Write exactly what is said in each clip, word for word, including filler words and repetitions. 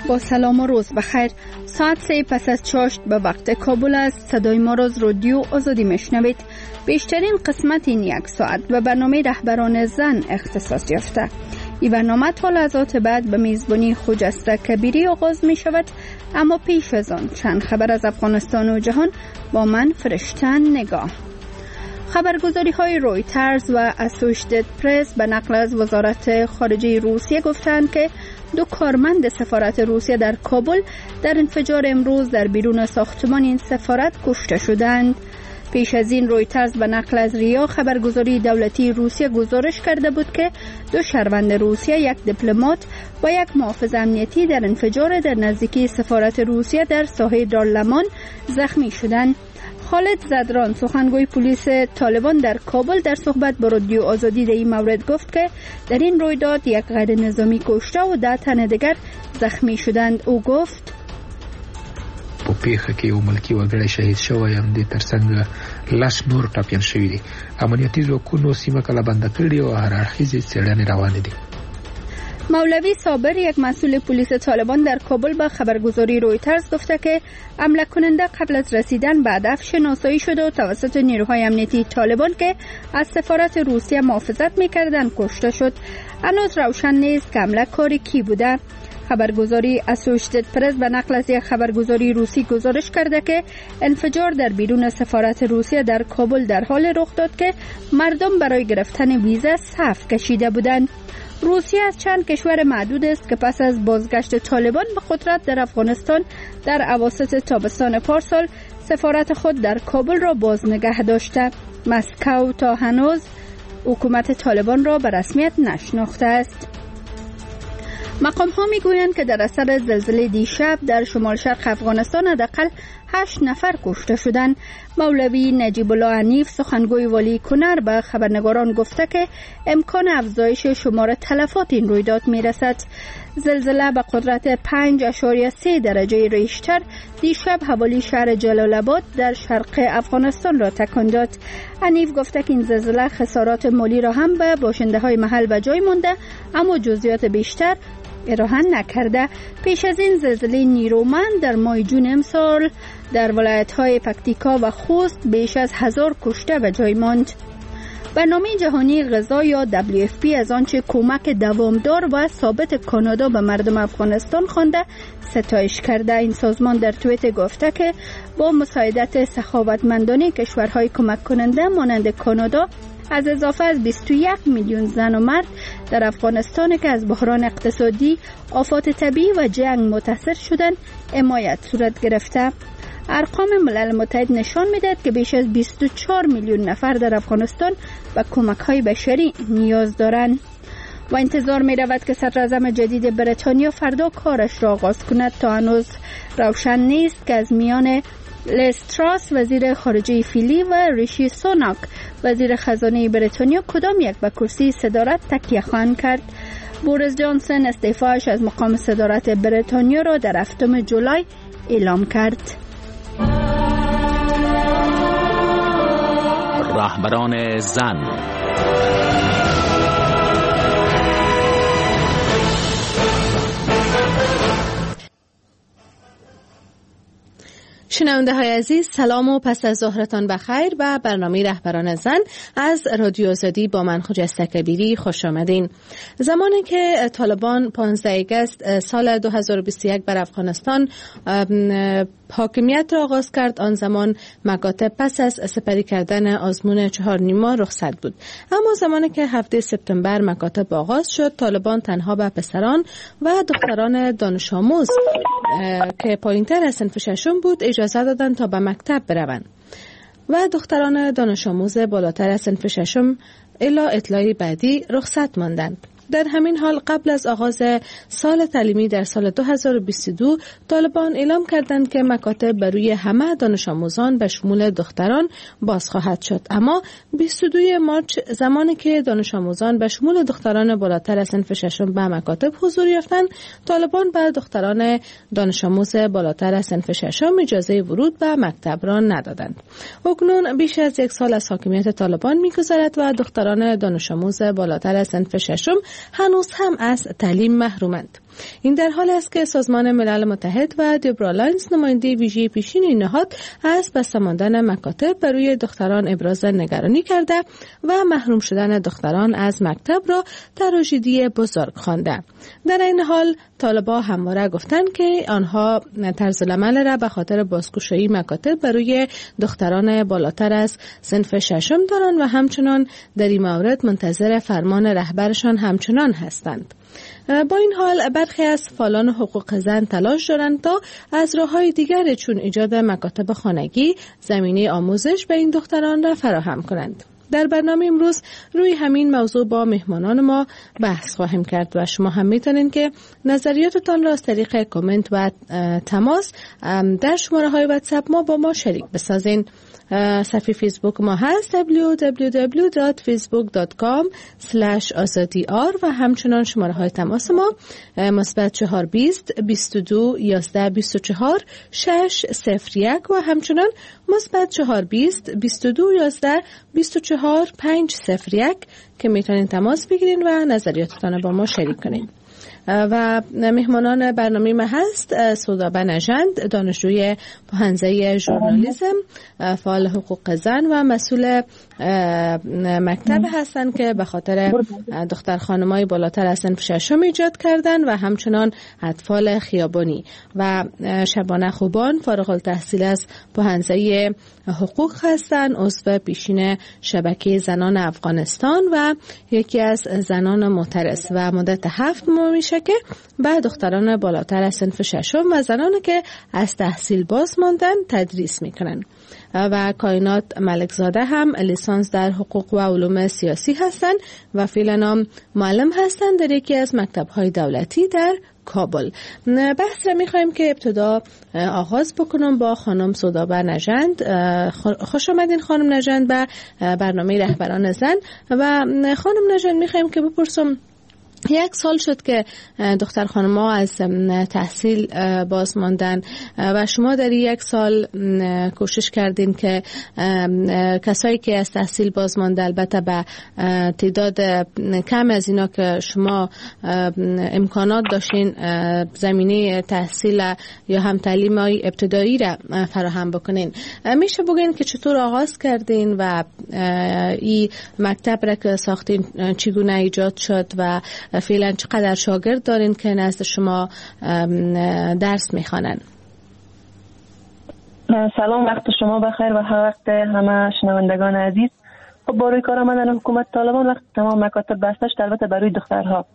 با سلام و روز بخیر. ساعت سه پس از چاشت به وقت کابل است. صدای ما را از رادیو آزادی میشنوید. بیشترین قسمت این یک ساعت به برنامه رهبران زن اختصاص یافته. این برنامه تا لحظات بعد به میزبانی خجسته کبیری آغاز می شود، اما پیش از آن چند خبر از افغانستان و جهان با من فرشتن نگاه. خبرگزاری های رویترز و اسوشیتد پرس به نقل از وزارت خارجه روسیه گفتند که دو کارمند سفارت روسیه در کابل در انفجار امروز در بیرون ساختمان این سفارت کشته شدند. پیش از این رویترز به نقل از ریا خبرگزاری دولتی روسیه گزارش کرده بود که دو شهروند روسیه، یک دیپلمات و یک محافظ امنیتی در انفجار در نزدیکی سفارت روسیه در ساحل دارالمان زخمی شدند. خالد زدران، سخنگوی پلیس طالبان در کابل، در صحبت با رادیو آزادی در این مورد گفت که در این رویداد یک غیر نظامی کشته و ده تن دیگر زخمی شدند. او گفت په پیښه کې یو ملکی وګړی شهید شوی، هم د ترڅنګ لس نور ټپیان شوي دي. امنیتي ځواکونو سیمه کله بنده کړې او هر اړخیزې څېړنې روانې دي. مولوی صابر، یک مسئول پلیس طالبان در کابل، به خبرگزاری رویترز گفته که حمله کننده قبل از رسیدن به هدف شناسایی شده و توسط نیروهای امنیتی طالبان که از سفارت روسیه محافظت می‌کردند کشته شد. هنوز روشن نیست که حمله کاری کی بوده. خبرگزاری اسوشیتد پرس به نقل از یک خبرگزاری روسی گزارش کرده که انفجار در بیرون سفارت روسیه در کابل در حال رخ داد که مردم برای گرفتن ویزا صف کشیده بودند. روسیه از چند کشور معدود است که پس از بازگشت طالبان به قدرت در افغانستان در اواسط تابستان پارسال سفارت خود در کابل را باز نگه داشته. مسکو تا هنوز حکومت طالبان را به رسمیت نشناخته است. مقام ها می گویند که در اثر زلزله دیشب در شمال شرق افغانستان حداقل هشت نفر کشته شدند. مولوی نجیب الله حنیف، سخنگوی والی کنر، به خبرنگاران گفته که امکان افزایش شمار تلفات این رویداد می رسد. زلزله به قدرت پنج اشاریه سه درجه ریشتر دیشب حوالی شهر جلال آباد در شرق افغانستان را تکان داد. حنیف گفته که این زلزله خسارات مالی را هم به باشنده های محل به جای مانده، اما جزئیات بیشتر ارائه نکرده. پیش از این زلزله نیرومند در ماه جون امسال در ولایت‌های پکتیکا و خوست بیش از هزار کشته به جای ماند. برنامه جهانی غذا یا دبلیو اف پی از آنچه کمک دوامدار و ثابت کانادا به مردم افغانستان خوانده ستایش کرده. این سازمان در توییت گفته که با مساعدت سخاوتمندانه کشورهای کمک کننده مانند کانادا از اضافه از بیست و یک میلیون زن و مرد در افغانستان که از بحران اقتصادی، آفات طبیعی و جنگ متاثر شدند حمایت صورت گرفته. ارقام ملل متحد نشان می‌دهد که بیش از بیست و چهار میلیون نفر در افغانستان به کمک‌های بشری نیاز دارند و انتظار می‌رود که صدراعظم جدید بریتانیا فردا کارش را آغاز کند. تا هنوز روشن نیست که از میان لیز تراس وزیر خارجه فیلی و ریشی سوناک وزیر خزانه بریتانیا کدام یک به کرسی صدارت تکیه خواهند کرد. بوریس جانسون استعفایش از مقام صدارت بریتانیا را در هفتم جولای اعلام کرد. رهبران زن. شنونده های عزیز، سلام و پس از ظهرتان بخیر به برنامه رهبران زن از رادیو آزادی با من خجسته کبیری خوش آمدین. زمانی که طالبان پانزده آگوست سال دو هزار و بیست و یک بر افغانستان حاکمیت را آغاز کرد، آن زمان مکاتب پس از سپری کردن آزمون چهار نیما رخصت بود. اما زمانی که هفته سپتامبر مکاتب آغاز شد، طالبان تنها به پسران و دختران دانش آموز که پایین‌تر از صنف ششم بود اجازه دادند تا به مکتب بروند و دختران دانش آموز بالاتر از صنف ششم الی اطلاعی بعدی رخصت ماندند. در همین حال قبل از آغاز سال تعلیمی در سال دو هزار و بیست و دو طالبان اعلام کردند که مکاتب بر روی همه دانش آموزان به شمول دختران باز خواهد شد. اما بیست و دوم مارس زمانی که دانش آموزان به شمول دختران بالاتر از صنف ششم به مکاتب حضور یافتند، طالبان به دختران دانش آموز بالاتر از صنف ششم اجازه ورود به مکتب را ندادند. اکنون بیش از یک سال از حاکمیت طالبان می‌گذرد و دختران دانش آموز بالاتر از صنف ششم هنوز هم از تعلیم محرومند. این در حال است که سازمان ملل متحد و دیبرا لاینز نماینده ویژه پیشین این نهاد از بسته ماندن مکاتب برای دختران ابراز نگرانی کرده و محروم شدن دختران از مکتب را تراژدی بزرگ خوانده. در این حال طالبان همواره گفتند که آنها طرز العمل را به خاطر بازگشایی مکاتب برای دختران بالاتر از صنف ششم دارند و همچنان در این مورد منتظر فرمان رهبرشان همچنان هستند. با این حال برخی از فعالان حقوق زن تلاش دارند تا از راه‌های دیگر چون ایجاد مکاتب خانگی زمینه آموزش به این دختران را فراهم کنند. در برنامه امروز روی همین موضوع با مهمانان ما بحث خواهیم کرد و شما هم میتونید که نظریاتتان را از طریق کامنت و تماس در شماره های واتساپ ما با ما شریک بسازین. صفحه فیسبوک ما هست دبلیو دبلیو دبلیو دات فیسبوک دات کام اسلش آزادی آر و همچنان شماره های تماس ما مثبت چهار بیست بیست و دو یازده بیست و چهار شش صفر یک و همچنان مثبت چهار بیست بیست و دو یازده بیست و چهار پنج صفر یک که میتونید تماس بگیرین و نظریاتتان با ما شریک کنین. و مهمانان برنامه ما هست سودابه نژند، دانشجوی پوهنځی ژورنالیسم، فعال حقوق زن و مسئول مکتب هستند که به خاطر دختر خانمای بالاتر از صنف ششم ایجاد کردن و همچنان اطفال خیابانی. و شبانه خوبان فارغ التحصیل از پوهنځی حقوق هستند، عضو پیشین شبکه زنان افغانستان و یکی از زنان معترض و مدت هفت ماه میشه که به دختران بالاتر از صنف ششم و زنانی که از تحصیل باز ماندن تدریس میکنن. و کائنات ملکزاده هم لیسانس در حقوق و علوم سیاسی هستند و فعلا هم معلم هستند در یکی از مکتب‌های دولتی در کابل. بحث را می‌خوایم که ابتدا آغاز بکنم با خانم سودابه نژند. خوش آمدین خانم نژند به برنامه رهبران زن. و خانم نژند می‌خوایم که بپرسم یک سال شد که دختر خانم‌ها از تحصیل باز ماندن و شما در یک سال کوشش کردین که کسایی که از تحصیل باز مانده، البته به تعداد کم از اینا که شما امکانات داشتین زمینه تحصیل یا هم تعلیم ابتدایی را فراهم بکنین، میشه بگین که چطور آغاز کردین و این مکتب را که ساختین چگونه ایجاد شد و فعلا چقدر شاگرد دارین که نزد شما درس میخوانن؟ سلام، وقت شما بخیر و هر وقت همه شنوندگان عزیز. خب با روی کار آمدن حکومت طالبان وقت تمام مکاتب بسته شد، البته برای دخترها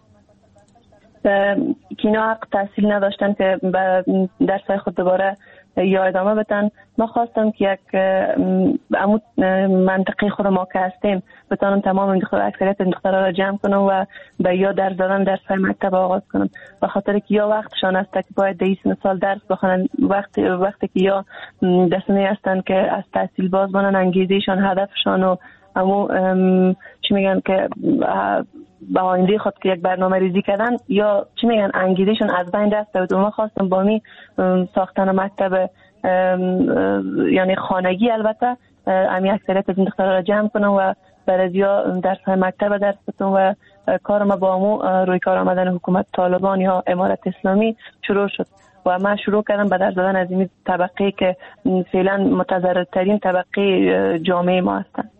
که اینا حق تحصیل نداشتن که به درسای خود دوباره یا ادامه بدن. ما خواستم که یک عمود منطقی خود ما که هستیم بتانم تمام اکثریت دخترها را جمع کنم و به یا درس دادن درسای مکتب آغاز کنم، به خاطر که یا وقتشان است که باید دیس سال درس بخونن، وقتی وقتی که یا دسته هستن که از تحصیل باز بانن، انگیزهشان هدفشان و امو چی میگن که به آینده خود که یک برنامه ریزی کردن یا چی میگن انگیزشون از بین رفته بود. ما خواستم با می ساختن مکتب یعنی خانگی البته امی اکثریت از این دخترها را جمع کنم و برازیا درس های مکتب درس بدم و کار ما با امو روی کار آمدن حکومت طالبان یا امارت اسلامی شروع شد و من شروع کردم به درس دادن از این طبقه که فعلا متضررترین طبقه جامعه ما هستند.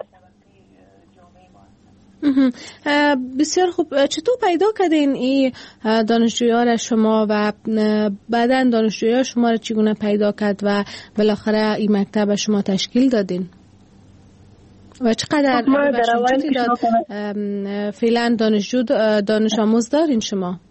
بسیار خوب. چطور پیدا کردین این دانشجویان را شما و بعداً دانشجویان شما را چگونه پیدا کرد و بالاخره این مکتب شما تشکیل دادین و چقدر فعلا دانشجو دانش آموز دارین شما؟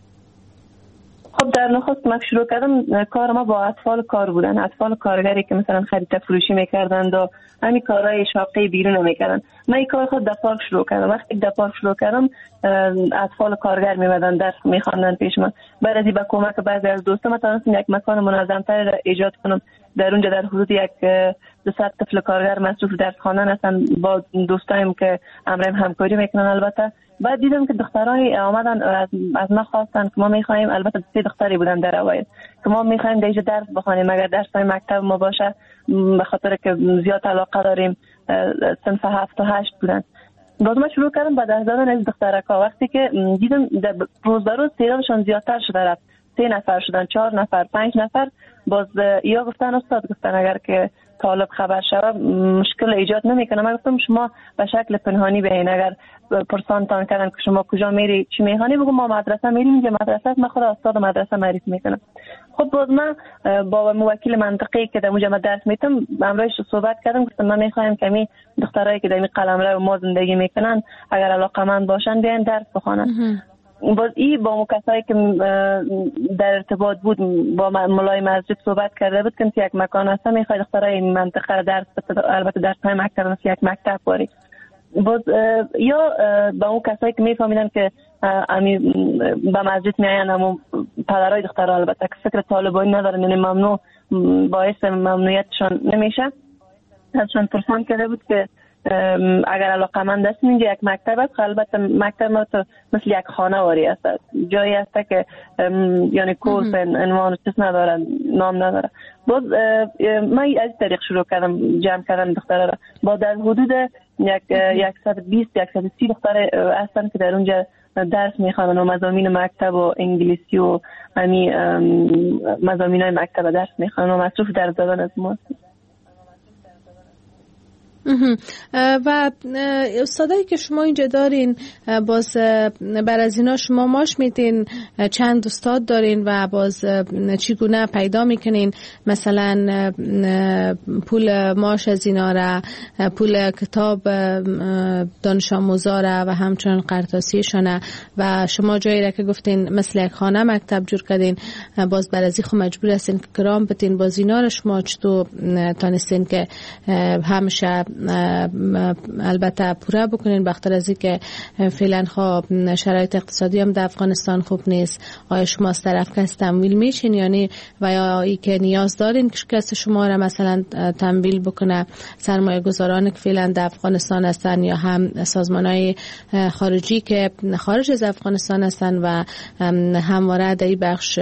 خب در نخست من شروع کردم کار ما با اطفال کار بودن، اطفال کارگری که مثلا خرید فروشی میکردند و همین کارهای شاقه بیرون میکردن. من این کار خود در پارک شروع کردم. وقتی در پارک شروع کردم اطفال کارگر میمدن درس میخواندن پیش من. بعد از این با کمک بعضی از دوستان تونستم یک مکان منظم‌تر را ایجاد کنم. در اونجا در حدود یک دویست طفل کارگر مصروف درس خواندن هستن با دوستایم که امرم همکاری میکنن. البته بعد دیدم که دخترای آمدن از ما خواستن که ما میخوایم، البته سه دختری بودن در اوایل، که ما میخوایم دیگه درس بخونیم اگر درسای مکتب ما باشه، به خاطر که زیاد علاقه داریم. صنف هفت و هشت بودن. باز من شروع کردم به دست دادن از دخترکا. وقتی که دیدم روز به روز تعدادشون زیادتر شده رفت، سه نفر شدن، چهار نفر، پنج نفر، باز یا گفتن استاد گفتن اگر که طالب خبر شود مشکل ایجاد نمیکنه. من گفتم شما به شکل پنهانی بیاین، اگر پرسانتان کردن که شما کجا میری چی میخوانی بگو ما مدرسه میریم، اینجا مدرسه من خود استاد مدرسه معرفی میکنم. خب باز من با موکل منطقی که در اونجا درس میتم امروز صحبت کردم، گفتم من میخوایم که می دخترایی که در این قلمرو ما زندگی میکنن اگر علاقه‌مند باشن بیاین درس بخونن. باز ای با کسایی که در ارتباط بود با مولای مسجد صحبت کرده بود که یک مکان هست میخواد دخترای این منطقه درس بده، البته درس های مکتب مثل یک مکتب باری. باز یا با اون کسایی که میفهمیدن که امی با مسجد میاین اما پدرای دخترها البته که فکر طالبانی ندارن، یعنی ممنوع باعث ممنوعیتشان نمیشه، ازشان پرسان کرده بود که اگر علاقه‌مند هستین اینجا یک مکتب است، البته مکتب ما تو مثل یک خانواری است، جایی است که یعنی کورس عنوان چیز نداره، نام نداره. باز من از طریق شروع کردم جمع کردن دخترها را. با در حدود یک صد و بیست تا صد و سی دختر هستن که در اونجا درس میخوانن و مضامین مکتب و انگلیسی و همین مضامینای مکتب درس میخوانن و مصروف درس دادن از ما. و استادایی که شما اینجا دارین باز بر از اینا شما ماش میدین؟ چند استاد دارین و باز چگونه پیدا میکنین مثلا پول ماش از اینا را، پول کتاب دانش آموزا را و همچنان قرطاسیشان؟ و شما جایی را که گفتین مثل یک خانه مکتب جور کردین، باز بر از این خو مجبور هستین که کرام بتین، باز اینا را شما چطور تانستین که همیشه البته پوره بکنین بخاطر از اینکه فعلا خب شرایط اقتصادی هم در افغانستان خوب نیست؟ آیا شما از طرف کس تمویل میشین یعنی و یا ای که نیاز دارین که کس شما را مثلا تمویل بکنه؟ سرمایه گذاران که فعلا در افغانستان هستن یا هم سازمانهای خارجی که خارج از افغانستان هستن و همواره در این بخش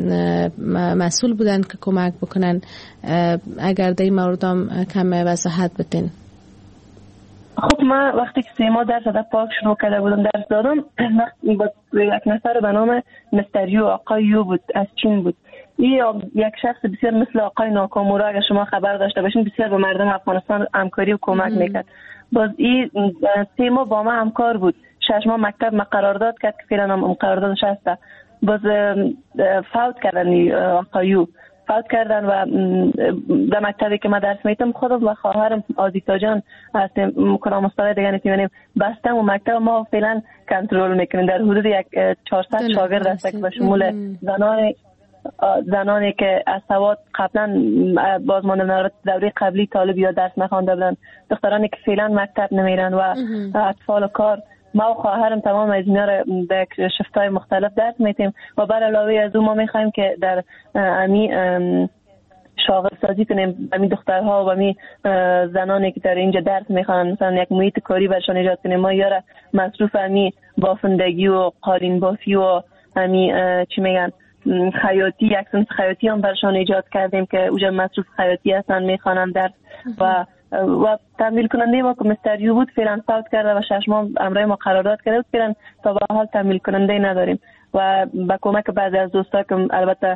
مسئول بودن که کمک بکنن، اگر در این مورد هم کم وضاحت بدین. خب من وقتی که سه ماه درس در پاک شروع کرده بودم درس دادم، با یک نفر به نام مستر یو، آقای یو بود، از چین بود. این یک شخص بسیار مثل آقای ناکامورا اگر شما خبر داشته باشین بسیار با مردم افغانستان همکاری و کمک میکرد. باز این سه ماه با من همکار بود، شش ماه مکتب ما قرارداد کرد که فعلا هم قراردادش هست. باز فوت کردن آقای یو، فوت کردن و در مکتبی که ما درس میتم خودم و خواهرم آزیتا جان هستیم کرام استاد دیگه نمیتونیم بستم و مکتب ما فعلا کنترل میکنیم. در حدود یک چهارصد شاگرد هست که به شمول زنان زنانی که از سواد قبلا بازمانده دوره قبلی طالب یا درس نخوانده بودن، دخترانی که فعلا مکتب نمیرن و اطفال کار، ما و خواهرم تمام از اینا رو در شفت‌های مختلف درس میتیم و بر علاوه از اون ما میخوایم که در امی شاغل سازی کنیم امی دخترها و امی زنانی که در اینجا درس میخوانن، مثلا یک محیط کاری برشان ایجاد کنیم. ما یاره مصروف امی بافندگی و قالین بافی و امی چی میگن خیاطی، یک سنس خیاطی هم برشان ایجاد کردیم که اوجا مصروف خیاطی هستن میخوانن درس و و تمویل کننده ما که مستر یو بود فعلا فوت کرده و شش ماه امرای ما قرارداد کرده بود، فعلا تا به حال تمویل کننده نداریم و با کمک بعضی از دوستا که البته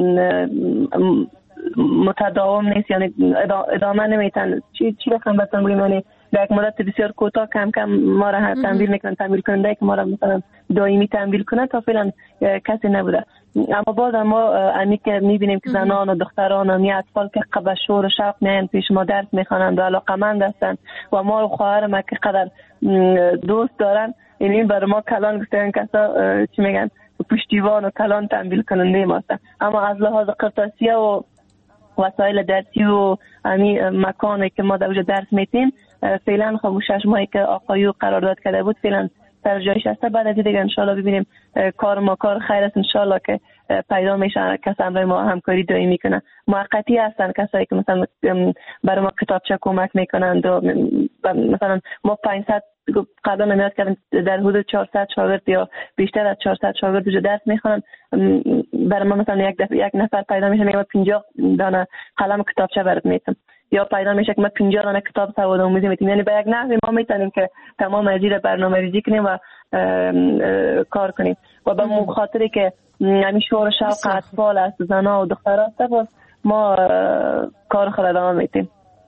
متداوم نیست یعنی ادامه نمیتن چی چی رقم بتون بگیم، یعنی در یک مدت بسیار کوتاه کم کم ما را تمویل میکنن، تمویل کننده که ما را مثلا دائمی تمویل کنه تا فعلا کسی نبوده. اما باز ما امی که میبینیم که زنان و دختران و می اطفال که قبل شور و شوق میان پیش ما درس میخوانند و علاقمند هستند و ما و خواهر ما که قدر دوست دارن، یعنی برای ما کلان گفتن کسا چی میگن پشتیبان و کلان تمویل کننده ما هستن. اما از لحاظ قرطاسیه و وسایل درسی و امی مکانی که ما در اونجا درس میتیم فعلا خب شش ماهی که آقایو قرارداد کرده بود فعلا سر جایش هسته. بعد از دیگه انشالله ببینیم کار ما کار خیر است انشالله که پیدا میشن کس امرای ما همکاری دائمی میکنه. موقتی هستن کسایی که مثلا برای ما کتابچه کمک میکنند و مثلا ما پانصد قبلا نمیاد کردن در حدود چهارصد شاگرد یا بیشتر از چهارصد شاگرد جو درس میخونن، برای ما مثلا یک دفعه یک نفر پیدا میشه میگه پنجاه دانه قلم کتابچه برات میتم یا پیدا میشه که ما پنجاه دانه کتاب سواد آموزی میتیم. یعنی به یک نحوی ما میتونیم که تمام از این برنامه ریزی کنیم و اه اه کار کنیم و به مخاطری که همین شور و شوق اطفال است، زنا و دخترها است، ما کار خود ادامه میتیم.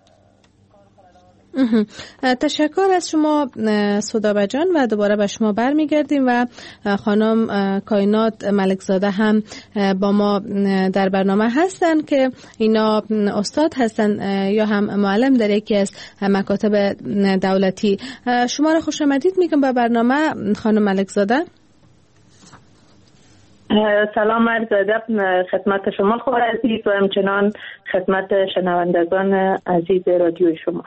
تشکر از شما سودابه جان و دوباره به شما برمیگردیم و خانم کائنات ملکزاده هم با ما در برنامه هستن که اینا استاد هستن یا هم معلم در یکی از مکاتب دولتی. شما را خوش آمدید میگم به برنامه خانم ملکزاده. سلام عرض ادب خدمت شما خبر عزیز و همچنان خدمت شنوندگان عزیز رادیوی شما.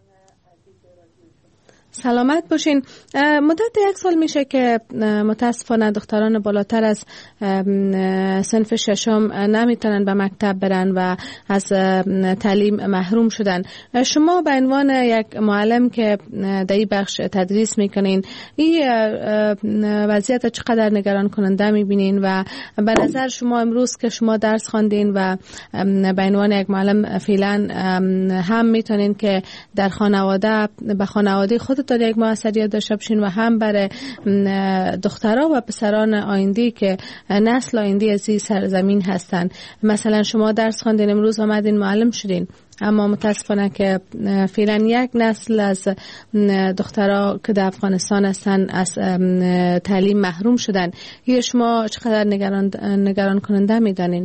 سلامت باشین. مدت یک سال میشه که متاسفانه دختران بالاتر از صنف ششم نمیتونن به مکتب برن و از تعلیم محروم شدن. شما به عنوان یک معلم که در این بخش تدریس میکنین، این وضعیت چقدر نگران کننده میبینین و به نظر شما امروز که شما درس خواندین و به عنوان یک معلم فعلا هم میتونین که در خانواده به خانواده خود تا یک موثریت داشته باشین و هم برای دخترها و پسران آینده که نسل آینده از این سرزمین هستن. مثلا شما درس خواندین، امروز آمدین معلم شدین، اما متاسفانه که فعلا یک نسل از دخترها که در افغانستان هستن از تعلیم محروم شدن. یا شما چقدر نگران نگران کننده میدانین؟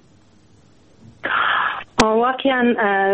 واقعا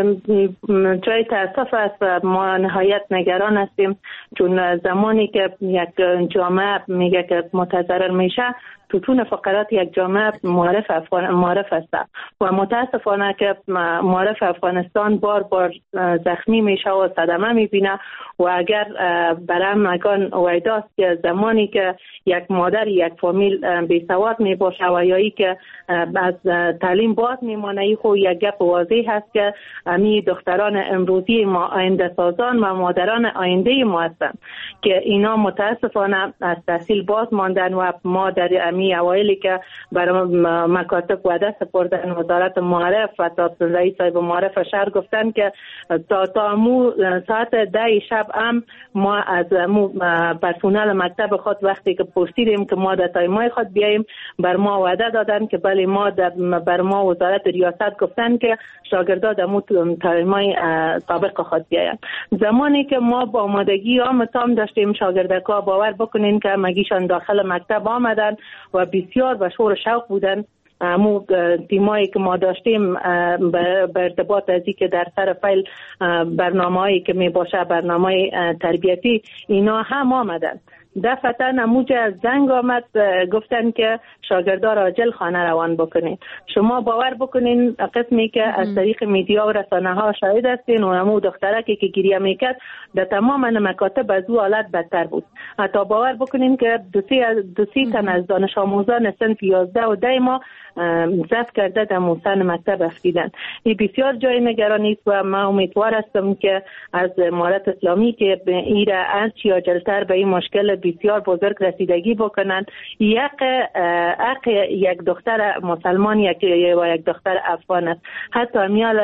جای تاسف است و ما نهایت نگران هستیم، چون زمانی که یک جامعه میگه که متضرر میشه، ستون فقرات یک جامعه معرف افغان معرف است و متاسفانه که معرف افغانستان بار بار زخمی میشه و صدمه میبینه و اگر برام مگان وایداست که زمانی که یک مادر یک فامیل بی سواد می باشه و یا ای که از تعلیم باز میمانه، ای خو یک گپ واضح هست که امی دختران امروزی ما آینده سازان و مادران آینده ما هستند که اینا متاسفانه از تحصیل باز ماندن و ما در امی اوایلی که برای مکاتب وعده سپردن وزارت معرف و تا رئیس صاحب معرف شهر گفتن که تا تا مو ساعت ده شب هم ما از مو پرسنل مکتب خود وقتی که پرسیدیم که ما در تایمای خود بیاییم، بر ما وعده دادن که بله ما در بر ما وزارت ریاست گفتن که شاگردا در مو تایمای سابق خود بیاین. زمانی که ما با آمادگی آم تام داشتیم، شاگردکا باور بکنین که مگیشان داخل مکتب آمدن و بسیار به شور شوق بودن. مو تیمایی که ما داشتیم به ارتباط ازی که در سر فیل برنامه‌ای که می باشه برنامه تربیتی، اینا هم آمدن. دفعتا نموجه از زنگ آمد گفتن که شاگردا را عاجل خانه روان بکنین. شما باور بکنین قسمی که از طریق میدیا و رسانه ها شاهد هستین و همو دخترکی که گریه میکرد در تمام مکاتب از او حالت بدتر بود. حتی باور بکنین که دو سی دو سی تن از دانش آموزان صنف یازده و ده ما ضبط کرده در موسن مکتب افکیدن. این بسیار جای نگرانی است و ما امیدوار هستم که از امارت اسلامی که ایره هرچی عاجلتر به این مشکل بسیار بزرگ رسیدگی بکنن. یک حق یک دختر مسلمان یک و یک دختر افغان است. حتی میال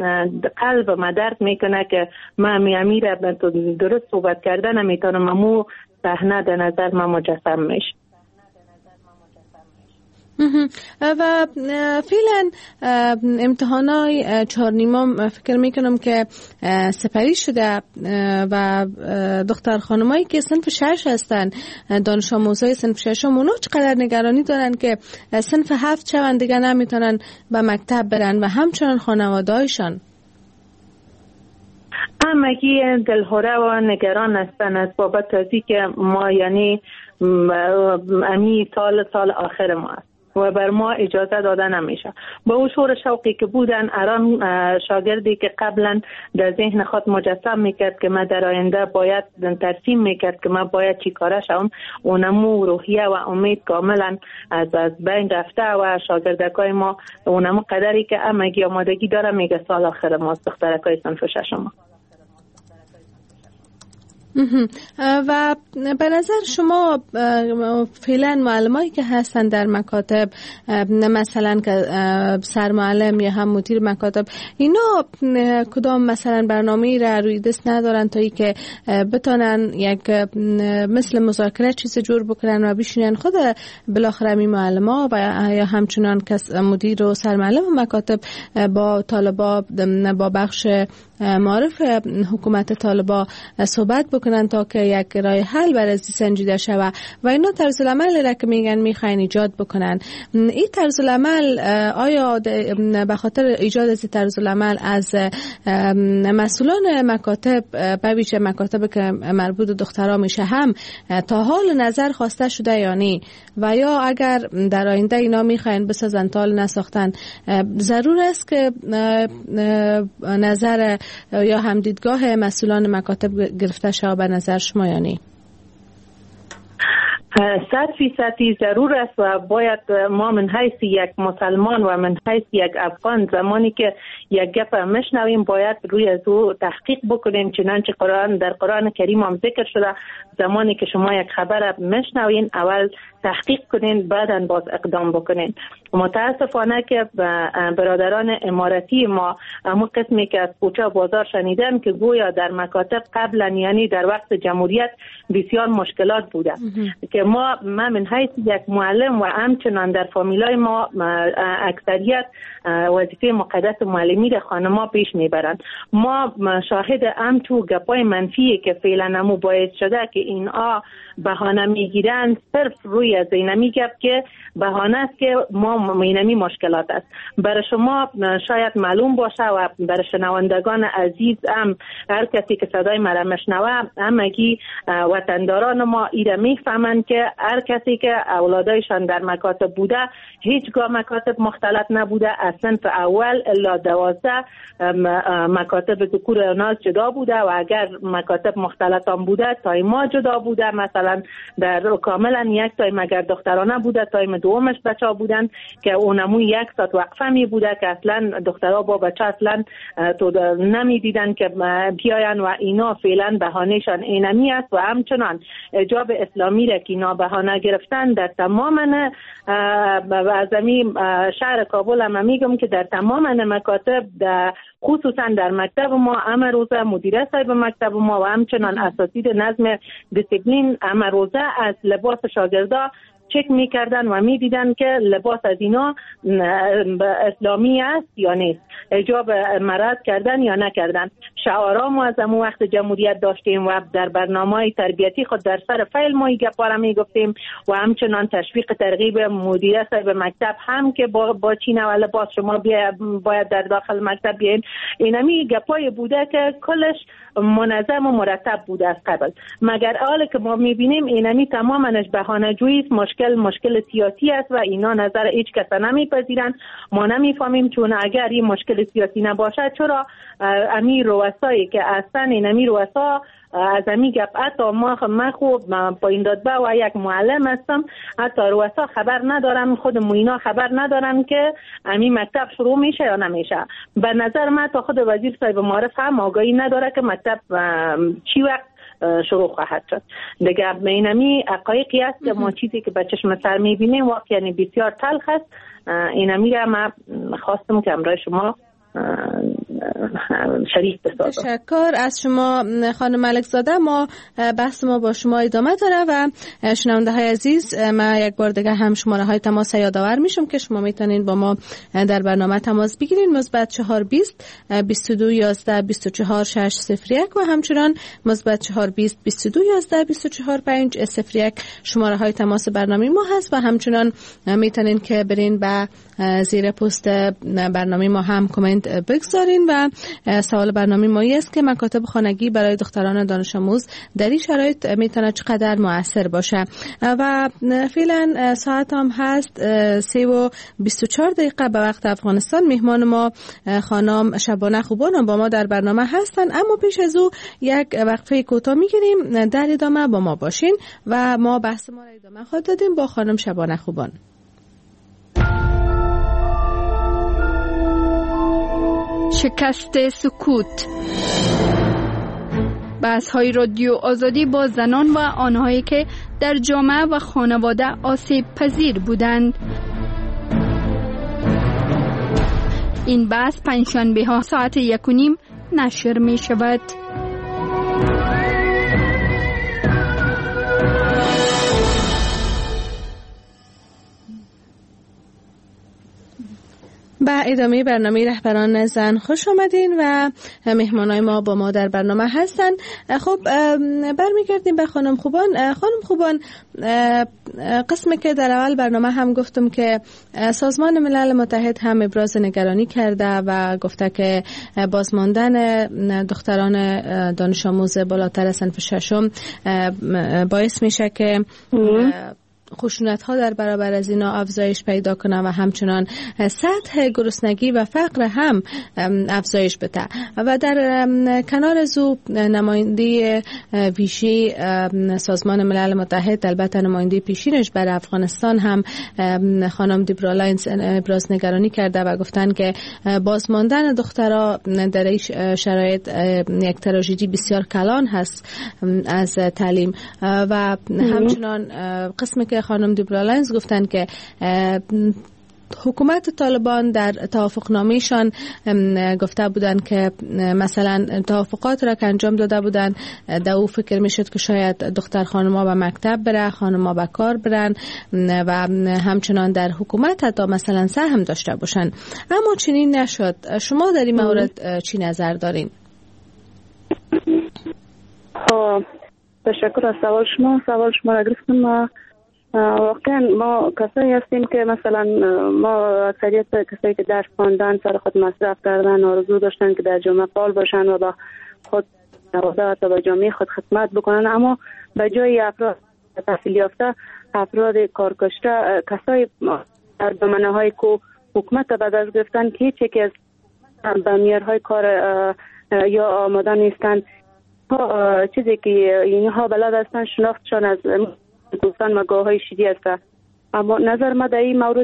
قلب ما درد میکنه که ما می امیر درست صحبت کردن نمیتونم مو صحنه در نظر ما مجسم میشه. و فعلا امتحانای چهار نیمم فکر میکنم که سپری شده و دختر خانمایی که صنف شش هستن، دانش آموزای صنف ششم، اونا چقدر نگرانی دارن که صنف هفت شون دیگه نمیتونن به مکتب برن و همچنان خانواده‌هایشان همگی دلهوره و نگران هستن از بابت ازی که ما یعنی امی سال سال آخر ما است و بر ما اجازه داده نمیشه. با اون شور شوقی که بودن اران شاگردی که قبلا در ذهن خود مجسم میکرد که ما در آینده باید ترسیم میکرد که ما باید چی کاره شوم، اونمو روحیه و امید کاملا از از بین رفته و شاگردکای ما اونمو قدری که امگی آمادگی داره میگه سال آخر ما دخترکای صنف ششم. و به نظر شما فعلا معلمایی که هستن در مکاتب، مثلا که سرمعلم یا هم مدیر مکاتب، اینا کدام مثلا برنامه‌ای را روی دست ندارن تا ای که بتونن یک مثل مذاکره چیز جور بکنن و بشینن خود بالاخره می معلما و یا همچنان کس مدیر و سرمعلم مکاتب با طالبا با بخش معارف حکومت طالبا صحبت بکنن تا که یک راه حل برای سنجیده شود و اینا طرز العمل را که میگن میخواین ایجاد بکنن. این طرز العمل آیا به خاطر ایجاد از طرز العمل از مسئولان مکاتب به ویژه مکاتب که مربوط به دخترها میشه هم تا حال نظر خواسته شده یا نی؟ و یا اگر در آینده اینا میخواین بسازن تا حال نساختن، ضرور است که نظر یا هم دیدگاه مسئولان مکاتب گرفته شود به نظر شما یا نی؟ صد فیصدی ضرور است و باید ما من حیث یک مسلمان و من حیث یک افغان زمانی که یک گپ مشنویم باید روی از او تحقیق بکنیم، چنانچه قرآن در قرآن کریم هم ذکر شده زمانی که شما یک خبر مشنوین اول تحقیق کنین بعداً باز اقدام بکنین. متاسفانه که برادران اماراتی ما همون قسمی که از کوچه بازار شنیدن که گویا در مکاتب قبلا یعنی در وقت جمهوریت بسیار مشکلات بوده که ما ما من حیث یک معلم و همچنان در فامیلای ما اکثریت وظیفه مقدس معلمی در خانما پیش میبرند. ما شاهد هم تو گپای منفی که فعلا نمو باعث شده که اینا بهانه میگیرن صرف روی از اینمی گپ که بهانه است که ما اینمی مشکلات است. برای شما شاید معلوم باشه و برای شنوندگان عزیز هم هر کسی که صدای مرا مشنوه همگی وطنداران ما ایره میفهمند که هر کسی که اولادایشان در مکاتب بوده هیچگاه مکاتب مختلط نبوده، اصلا تا اول الا دوازده مکاتب ذکور و اناث جدا بوده و اگر مکاتب مختلط هم بوده تای ما جدا بوده، مثلا در کاملا یک تایم اگر دخترانه بوده تایم دومش بچه ها بودن که اونمون یک ساعت وقفه می بوده که اصلا دخترها با بچه اصلا تو نمی دیدن که بیاین و اینا فعلا بهانهشان اینمی است و همچنان حجاب اسلامی را که اینا بهانه گرفتن در تمام از زمین شهر کابل هم میگم که در تمام مکاتب خصوصا در مکتب ما امروزه مدیره صاحب مکتب ما و همچنان اساتید نظم دیسیپلین امروزه از لباس شاگردا چک میکردن و میدیدن که لباس از اینا اسلامی است یا نیست، حجاب مراد کردن یا نکردن. شعارا ما از همون وقت جمهوریت داشتیم و در برنامه تربیتی خود در سر فعل ما گپارا میگفتیم و همچنان تشویق ترغیب مدیره صاحب مکتب هم که با, با چین و لباس شما باید در داخل مکتب بیاین. اینمی گپای بوده که کلش منظم و مرتب بوده از قبل، مگر حالا که ما میبینیم اینمی تمامش بهانه جویی است، مشکل مشکل سیاسی است و اینا نظر هیچ کس نمیپذیرن. ما نمیفهمیم چون اگر این مشکل سیاسی نباشه چرا امیر رؤسایی که اصلا این امیر رؤسا از امی گپ حتی ما من خوب پایین دادبه و یک معلم هستم حتی رؤسا خبر ندارم، خود موینا خبر ندارم که امی مکتب شروع میشه یا نمیشه. به نظر من تا خود وزیر صاحب معارف هم آگاهی نداره که مکتب چی وقت شروع خواهد شد. دیگه اینمی حقایقی است که ما چیزی که به چشم سر میبینیم واقعا یعنی بسیار تلخ است. اینمی را من خواستم که امروز شما شریک بسازم. تشکر از شما خانم ملک زاده. ما بحث ما با شما ادامه داره و شنونده های عزیز ما یک بار دیگه هم شماره های تماس یادآور میشم که شما میتونین با ما در برنامه تماس بگیرین. مثبت چهار بیست بیست و دو یازده بیست و چهار شش صفر یک و همچنان مثبت چهار بیست بیست و دو یازده بیست و چهار پنج صفر یک شماره های تماس برنامه ما هست و همچنان میتونین که برین به زیر پست برنامه ما هم کامنت بگذارین و سوال برنامه ما است که مکاتب خانگی برای دختران دانش آموز در این شرایط میتونه چقدر مؤثر باشه. و فعلا ساعت هم هست سه و بیست و چهار دقیقه به وقت افغانستان. مهمان ما خانم شبانه خوبان با ما در برنامه هستن، اما پیش از او یک وقفه کوتاه میگیریم. در ادامه با ما باشین و ما بحث ما را ادامه خواهد دادیم با خانم شبانه خوبان. شکست سکوت. بحث‌های رادیو آزادی با زنان و آنهایی که در جامعه و خانواده آسیب پذیر بودند. این بحث پنجشنبه ها ساعت یک و نیم نشر می شود. با ادامه برنامه رهبران زن خوش آمدین و مهمانای ما با ما در برنامه هستن. خب برمیگردیم به خانم خوبان. خانم خوبان، قسمی که در اول برنامه هم گفتم که سازمان ملل متحد هم ابراز نگرانی کرده و گفته که بازماندن دختران دانش آموز بالاتر صنف ششم باعث میشه که خشونت ها در برابر از اینا افزایش پیدا کنه و همچنان سطح گرسنگی و فقر هم افزایش بده. و در کنار از او نماینده ویژه سازمان ملل متحد، البته نماینده پیشینش برای افغانستان، هم خانم دیبرا لاینز ابراز نگرانی کرده و گفتن که بازماندن دخترها در این شرایط یک تراژدی بسیار کلان هست از تعلیم. و همچنان قسمی که خانم دیبرا لاینز گفتن که حکومت طالبان در توافقنامه‌شان گفته بودند که مثلا توافقات را که انجام داده بودند در او فکر میشد که شاید دختر خانم‌ها به مکتب بره، خانم‌ها به کار برن و همچنان در حکومت حتی مثلا سهم داشته باشن، اما چنین نشد. شما در این مورد چی نظر دارین؟ تشکر از سوال شما. سوال شما را گرفتم. واقعا ما کسایی هستیم که مثلا ما اکثریت کسایی که درس خواندن، سر خود مصرف کردن، آرزو داشتن که در جامعه فعال باشن و با خود خانواده و با جامعه خود خدمت بکنن، اما به جای افراد تحصیل یافته، افراد کارکشته، کسایی در زمانه‌های که حکومت به دست گرفتن که هیچ یک از بمیرهای کار یا آماده نیستن، چیزی که اینها بلد هستن شناختشان از گفتن مگاه های شدی است. اما نظر ما در این مورد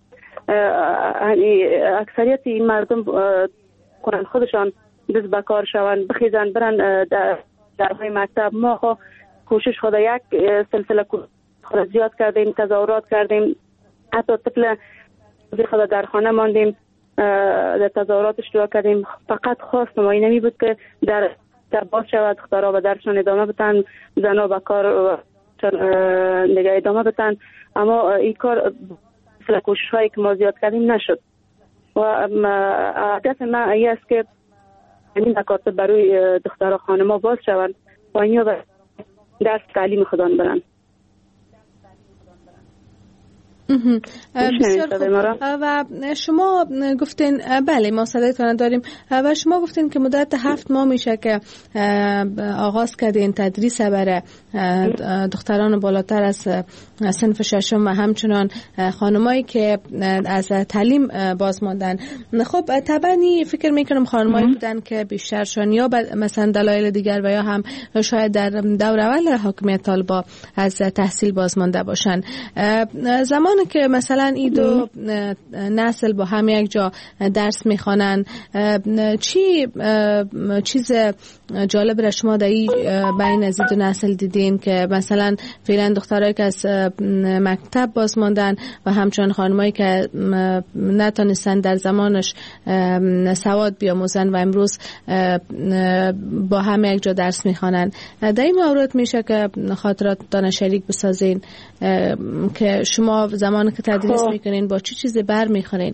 اکثریت این مردم کنن خودشان دست به کار شوند، بخیزن برن در درهای مکتب. ما کوشش خود یک سلسله خود زیاد کردیم، تظاهرات کردیم، حتی طفل خود در خانه ماندیم، در تظاهرات اشتراک کردیم. فقط خواست ما اینمی بود که در در باز شود، دخترها به درسشان ادامه بدن، زنها به کار دیگه ادامه بدن. اما این کار مثل کوشش هایی که ما زیاد کردیم نشد و هدف ما ای است که این مکاتب برای دخترها خانم‌ها باز شوند و اینها به درس تعلیم خودان برن. بسیار خوب. و شما گفتین، بله ما صدایتان داریم، و شما گفتین که مدت هفت ماه میشه که آغاز کردین تدریس برای دختران بالاتر از صنف ششم و همچنان خانمایی که از تعلیم باز ماندن. خب طبعا فکر میکنم خانمایی بودن که بیشترشان یا مثلا دلایل دیگر و یا هم شاید در دور اول حاکمیت طالبان از تحصیل باز مانده باشن. زمان که مثلا این دو نسل با هم یک جا درس میخوانن، چی چیز جالب را شما در این بین از این دو نسل دیدین که مثلا فعلا دخترایی که از مکتب باز ماندن و همچنان خانمایی که نتونستن در زمانش سواد بیاموزن و امروز با هم یک جا درس میخوانن، در این مورد میشه که خاطراتتان شریک بسازین که شما زمانی که تدریس میکنین با چه چی چیزی بر میخورین؟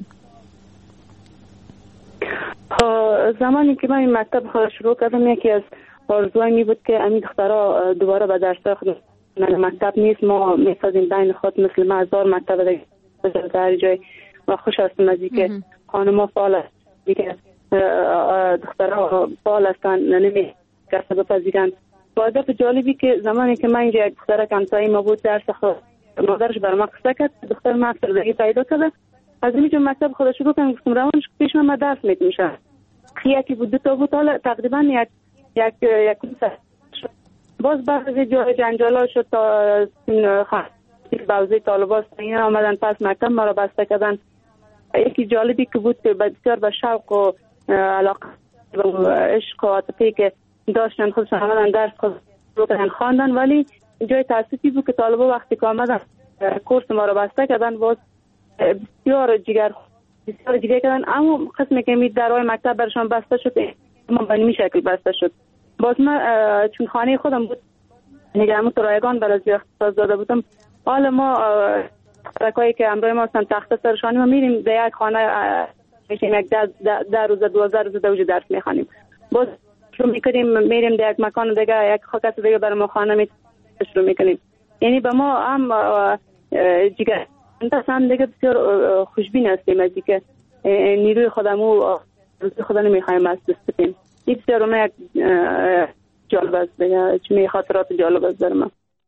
زمانی که من این مکتب خود شروع کردم، یکی از آرزوهایی می بود که امید دخترها دوباره به درس خود مکتب نیست، ما میسازیم بین خود مثل ما هزار مکتب در جای و خوش هستم از اینکه خانم‌ها فعال است، دیگه دخترها فعال هستن، نمی کسب بپذیرن. با هدف جالبی که زمانی که من اینجا یک دختر همسایه ما بود درس خود مادرش بر ما قصه کرد، دختر ما افسردگی پیدا کرده، از اینجا مکتب خودش شروع کردم، گفتم روانش پیش من درس میشه. یکی بود دو تا بود، حالا تقریبا یک یک یک باز بعد از جای جنجالا شد تا این بعضی طالبان این آمدن پس مکتب ما را بسته کردن. یکی جالبی که بود بسیار به شوق و علاقه و عشق و عاطفه‌ای که داشتن خودشان آمدن درس خودشان خواندن، ولی جای تاسفی بود که طالبا وقتی که آمدن کورس ما رو بسته کردن، باز بسیار جگر بسیار جگر کردن، اما قسمی که می درهای مکتب برشان بسته شد ما به این شکل بسته شد. باز من چون خانه خودم بود نگرمو رایگان بلازی اختصاص داده بودم، حالا ما رکایی که امروی ما هستن تخت سرشانی ما میریم در یک خانه میشیم یک در روز دوازده روز دوجه درس میخوانیم، باز شروع میکنیم میریم در یک مکان دیگه یک خاکس دیگه برای ما خانه می شروع میکنیم. یعنی به ما هم جگر انتظام دیگه بسیار خوشبین هستیم از اینکه نیروی خودمو روزی خدا نمیخوایم از دست بدیم. این بسیار اون یک جالب است دیگه، چون خاطرات جالب است در من.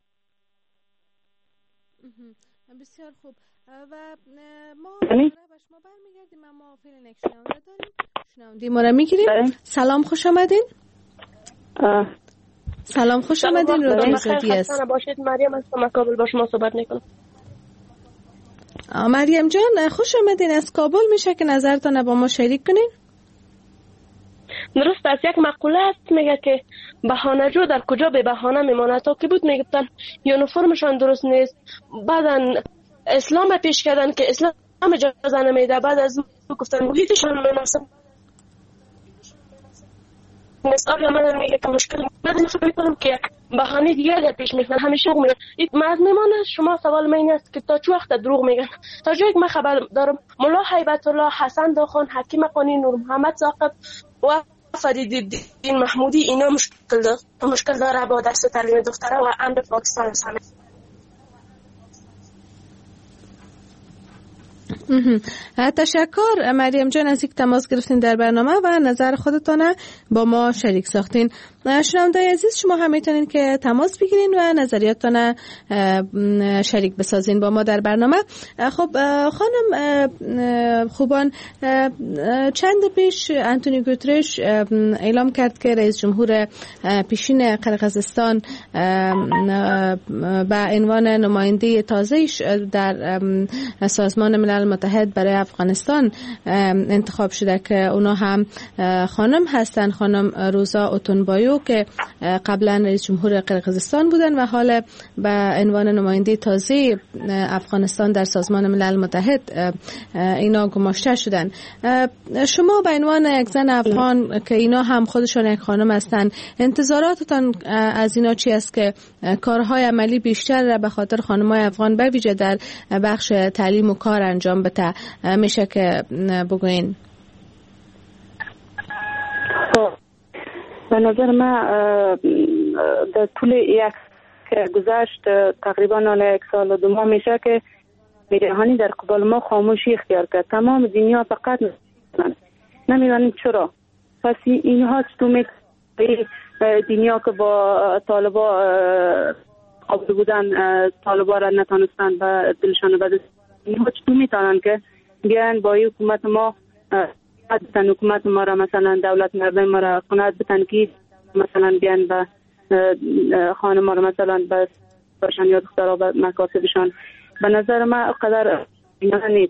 بسیار خوب. و ما به شما برمیگردیم، اما فعلا یک شنونده داریم. شنونده ما را میگیریم. سلام، خوش آمدین. سلام، خوش آمدین. رادیو زدی است. باشید. مریم هستم، از کابل با شما صحبت میکنم. مریم جان خوش آمدین از کابل. میشه که نظرتان با ما شریک کنین؟ درست است. یک مقوله است میگه که بهانه جو در کجا به بهانه میماند. تا که بود میگفتن یونیفرمشان درست نیست، بعدن اسلام پیش کردن که اسلام اجازه نمیده، بعد از اون گفتن محیطشان مناسب نیست. آیا من میگه که مشکل من فکر میکنم که بهانه دیگه پیش میکنن همیشه میگن. من میمانه شما سوال من این است که تا چه وقت دروغ میگن؟ تا جایی که من خبر دارم مولا هیبت الله، حسن داخان، حکیم قانی، نور محمد ثاقب و فرید الدین محمودی اینا مشکل داره مشکل داره با درس تعلیم دختره و امر پاکستان سامه. تشکر مریم جان از اینکه تماس گرفتین در برنامه و نظر خودتان با ما شریک ساختین. شنونده‌های عزیز شما هم میتونین که تماس بگیرین و نظریاتتان شریک بسازین با ما در برنامه. خب خانم خوبان، چند پیش انتونی گوترش اعلام کرد که رئیس جمهور پیشین قرقیزستان به عنوان نماینده تازه‌اش در سازمان ملل متحد برای افغانستان انتخاب شده که اونا هم خانم هستن، خانم روزا اوتونبایو که قبلا رئیس جمهور قرقیزستان بودن و حال به عنوان نماینده تازه افغانستان در سازمان ملل متحد اینا گماشته شدن. شما به عنوان یک زن افغان که اینا هم خودشون یک خانم هستن، انتظاراتتان از اینا چی است که کارهای عملی بیشتر را به خاطر خانم‌های افغان به ویژه در بخش تعلیم و کار انجام بده میشه که بگوین؟ به نظر من در طول یک گذشت تقریبا یک سال و دو ماه میشه که میرهانی در قبال ما خاموشی اختیار کرد. تمام دنیا فقط نمیدونیم چرا. پس اینها چطور دنیا که با طالبا قابل بودن طالبا را نتانستن به دلشان بدن، اینها چطور میتونن که بیان با حکومت ما بتن حکومت ما را مثلا دولت مردم ما را قناعت بتن که مثلا بیان به خانه ما را مثلا به باشن یا دخترها به مکاسبشان. به نظر من قدر اینا نیست.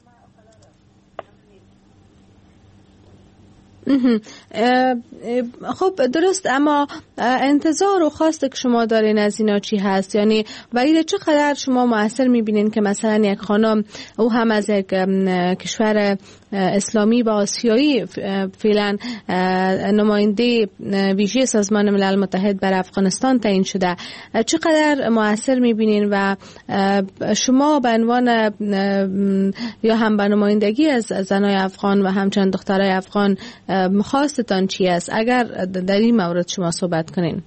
خب درست، اما انتظار و خواست که شما دارین از اینا چی هست؟ یعنی ولی چقدر شما مؤثر میبینین که مثلا یک خانم او هم از یک کشور اسلامی و آسیایی فعلا نماینده ویژه سازمان ملل متحد بر افغانستان تعیین شده، چقدر مؤثر میبینین و شما به عنوان یا هم به نمایندگی از زنای افغان و همچنین دخترای افغان خواستتان چی است؟ اگر در این مورد شما صحبت کنین.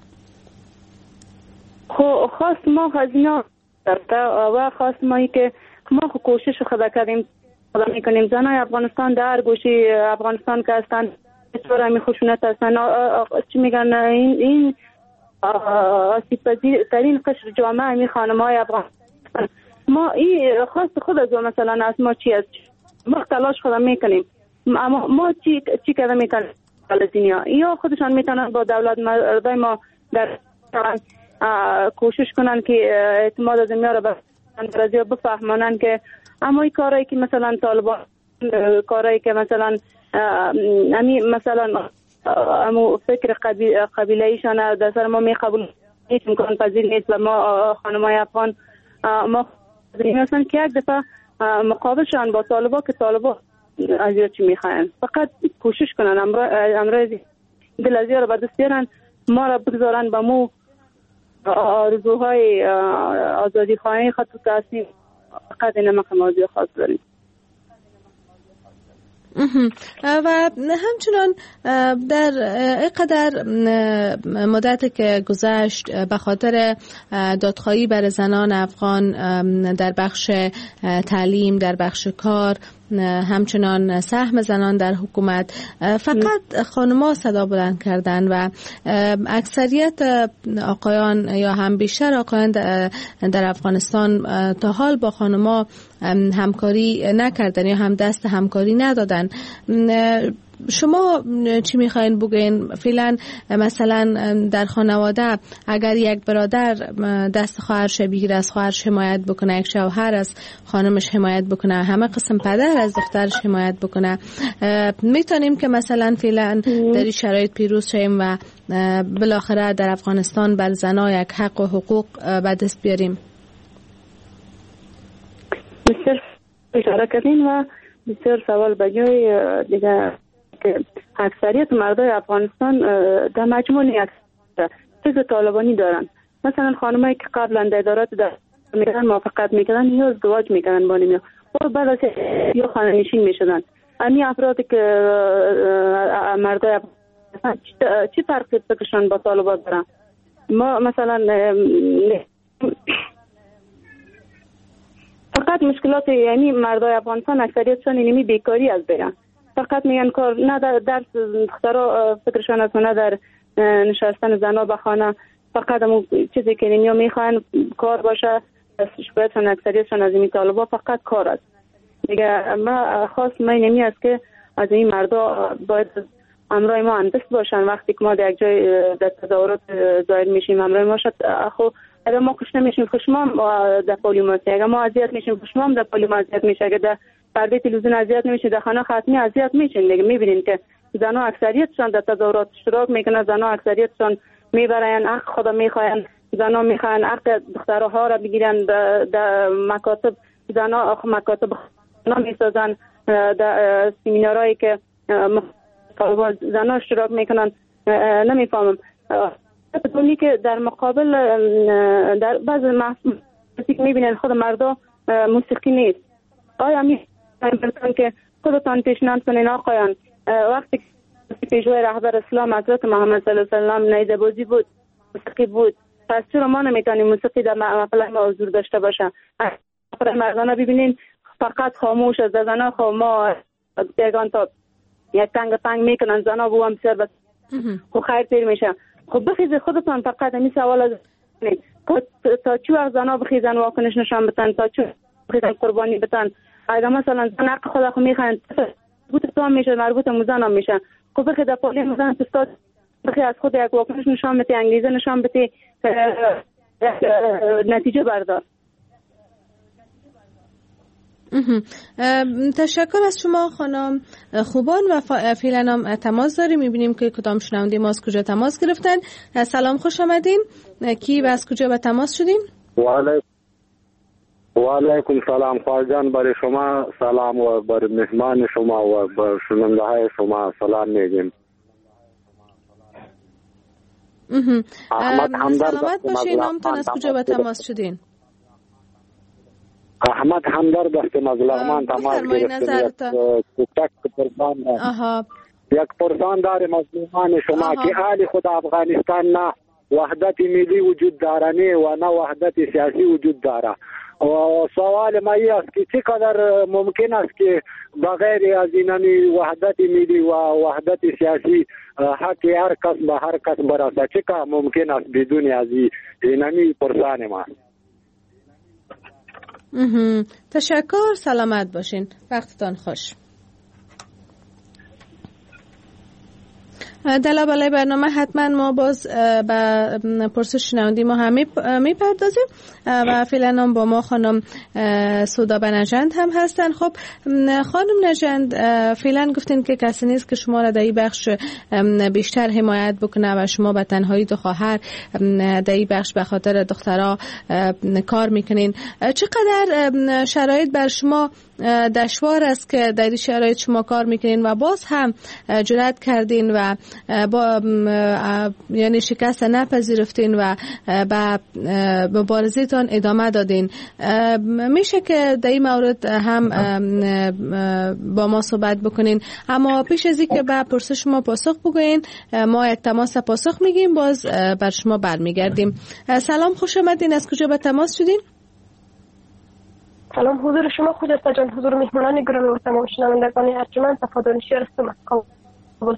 خب خواست ما هزینه و خواست ما که ما کوشش خود کردیم خدا میکنیم. زنای افغانستان در گوشه افغانستان که هستن بسیار همی خشونت هستن. چی میگن این این آسیب پذیر ترین قشر جامعه همی خانم های افغانستان. ما این خواست خود از مثلا از ما چی است؟ ما تلاش خود میکنیم، اما ما چی چی کار میکنیم دنیا یا خودشان میتونن با دولت مردای ما در کوشش کنن که اعتماد دنیا را به رضا بفهمانن که اما این کارهایی که مثلا طالبان کارهایی که مثلا امی مثلا امو فکر قبیله ایشان در سر ما می قبول هیچ امکان پذیر نیست و ما خانمای افغان ما مثلا که یک دفعه مقابلشان با طالبا که طالبا از چی میخواین فقط کوشش کنن امروز دل از یار به دست بیارن ما را بگذارن به مو آرزوهای آزادی خواهی خود که هستیم فقط این مقام موضوع خاص داریم. و همچنان در اینقدر مدت که گذشت به خاطر دادخواهی بر زنان افغان در بخش تعلیم، در بخش کار، همچنان سهم زنان در حکومت، فقط خانم‌ها صدا بلند کردن و اکثریت آقایان یا هم بیشتر آقایان در افغانستان تا حال با خانم‌ها همکاری نکردن یا هم دست همکاری ندادن. شما چی میخواین بگین؟ فعلا مثلا در خانواده اگر یک برادر دست خواهرش بگیره، از خواهرش حمایت بکنه، یک شوهر از خانمش حمایت بکنه، همه قسم پدر از دخترش حمایت بکنه، میتونیم که مثلا فعلا در این شرایط پیروز شیم و بالاخره در افغانستان بر زنها یک حق و حقوق به دست بیاریم؟ بسیار اشاره کردین و بسیار سوال بجای دیگه که اکثریت مردای افغانستان در مجموع یک فکر طالبانی دارن. مثلا خانمایی که قبلا در ادارات میکردن موافقت میکردن یا ازدواج میکردن با نمیا و بعد از یا خانه نشین میشدن. امی افرادی که مردای افغانستان چی فرقی فکرشان با طالبان دارن؟ ما مثلا فقط مشکلات یعنی مردای افغانستان اکثریتشان اینمی بیکاری از بیان فقط میگن کار نه در درس دخترها فکرشان است نه در نشستن زنها به خانه، فقط همون چیزی که نمیا میخوان کار باشه. شبایتشان اکثریتشان از این طالبا فقط کار است دیگه. ما خاص ما نمی است که از این مردا باید امرای ما اندست باشن. وقتی که ما در یک جای در تظاهرات ظاهر میشیم امرای ما شد خو اگر ما خوش نمیشیم خوشمام در پولیماسی، اگر ما اذیت میشیم خوشمام در پولیماسی اذیت میشه، اگر در پرده تلویزیون اذیت نمیشه در خانه خاتمی اذیت میشین دیگه. میبینین که زنها اکثریتشان در تظاهرات اشتراک میکنن، زنها اکثریتشان میبرن حق خدا میخواین، زنها میخواین حق دخترها را بگیرن در مکاتب، زنها مکاتب خانه میسازن در سمینارهایی که زنها اشتراک میکنن. نمیفهمم بدونی که در مقابل در بعض موسیقی که میبینن خود مردا موسیقی نیست. آیا می‌فهمن که خودتان پیشنهاد کنین آقایان وقتی که پیشوای رهبر اسلام حضرت محمد صلی الله علیه و سلم نیزه بازی بود، موسیقی بود، پس چرا ما نمیتونیم موسیقی در محفل ما حضور داشته باشه؟ مردانه ببینین فقط خاموش از زنها خو ما دیگان تا یک تنگ تنگ میکنن زنها بو هم بسیار بس خو خیر پیر میشه. خب بخیز خودتان فقط این سوال از تا چی وقت زنها بخیزن واکنش نشان بتن، تا چی بخیزن قربانی بتن. اگر مثلا زن حق خدا خو میخواین مربوط تو هم میشه مربوط موزن هم میشه. خب بخی در پولی موزن تستاد بخی از خود یک واکنش نشان بتی، انگیزه نشان بتی، نتیجه بردار. تشکر از شما خانم خوبان و فعلا هم تماس داریم. میبینیم که کدام شنونده ما از کجا تماس گرفتن. سلام، خوش آمدین. کی و از کجا به تماس شدین؟ و علیکم سلام خواجان، برای شما سلام و برای مهمان شما و برای شنونده های شما سلام میگیم. سلامت باشین. نامتان از کجا به تماس شدین؟ احمد همدرد هستم از لغمان تماس گرفتم. یک پرسان داریم از مهمان شما که آل خود افغانستان نه وحدت ملی وجود داره نه و نه وحدت سیاسی وجود داره. و سوال ما این است که چقدر ممکن است که بغیر از اینمی وحدت ملی و وحدت سیاسی حق هر کس به هر کس برسه، چقدر ممکن است بدون از اینمی پرسان ما. تشکر، سلامت باشین، وقتتان خوش. در بالای برنامه حتما ما باز به پرسش شنوندی ما هم میپردازیم و فعلا هم با ما خانم سودا بنژند هم هستن. خب خانم نژند، فعلا گفتین که کسی نیست که شما را در این بخش بیشتر حمایت بکنه و شما به تنهایی دو خواهر در این بخش به خاطر دخترها کار میکنین. چقدر شرایط بر شما دشوار است که در این شرایط شما کار میکنین و باز هم جرأت کردین و با یعنی شکست نپذیرفتین و به مبارزه‌تان ادامه دادین؟ میشه که در این مورد هم با ما صحبت بکنین، اما پیش از اینکه به پرسش ما پاسخ بگوین ما یک تماس پاسخ میگیم، باز بر شما برمیگردیم. سلام، خوش آمدین. از کجا به تماس شدین؟ سلام، حضور شما خجسته جان، حضور مهمانان گرامی و تمام شنوندگان ارجمند. صفا دانشیار هستم از کابل.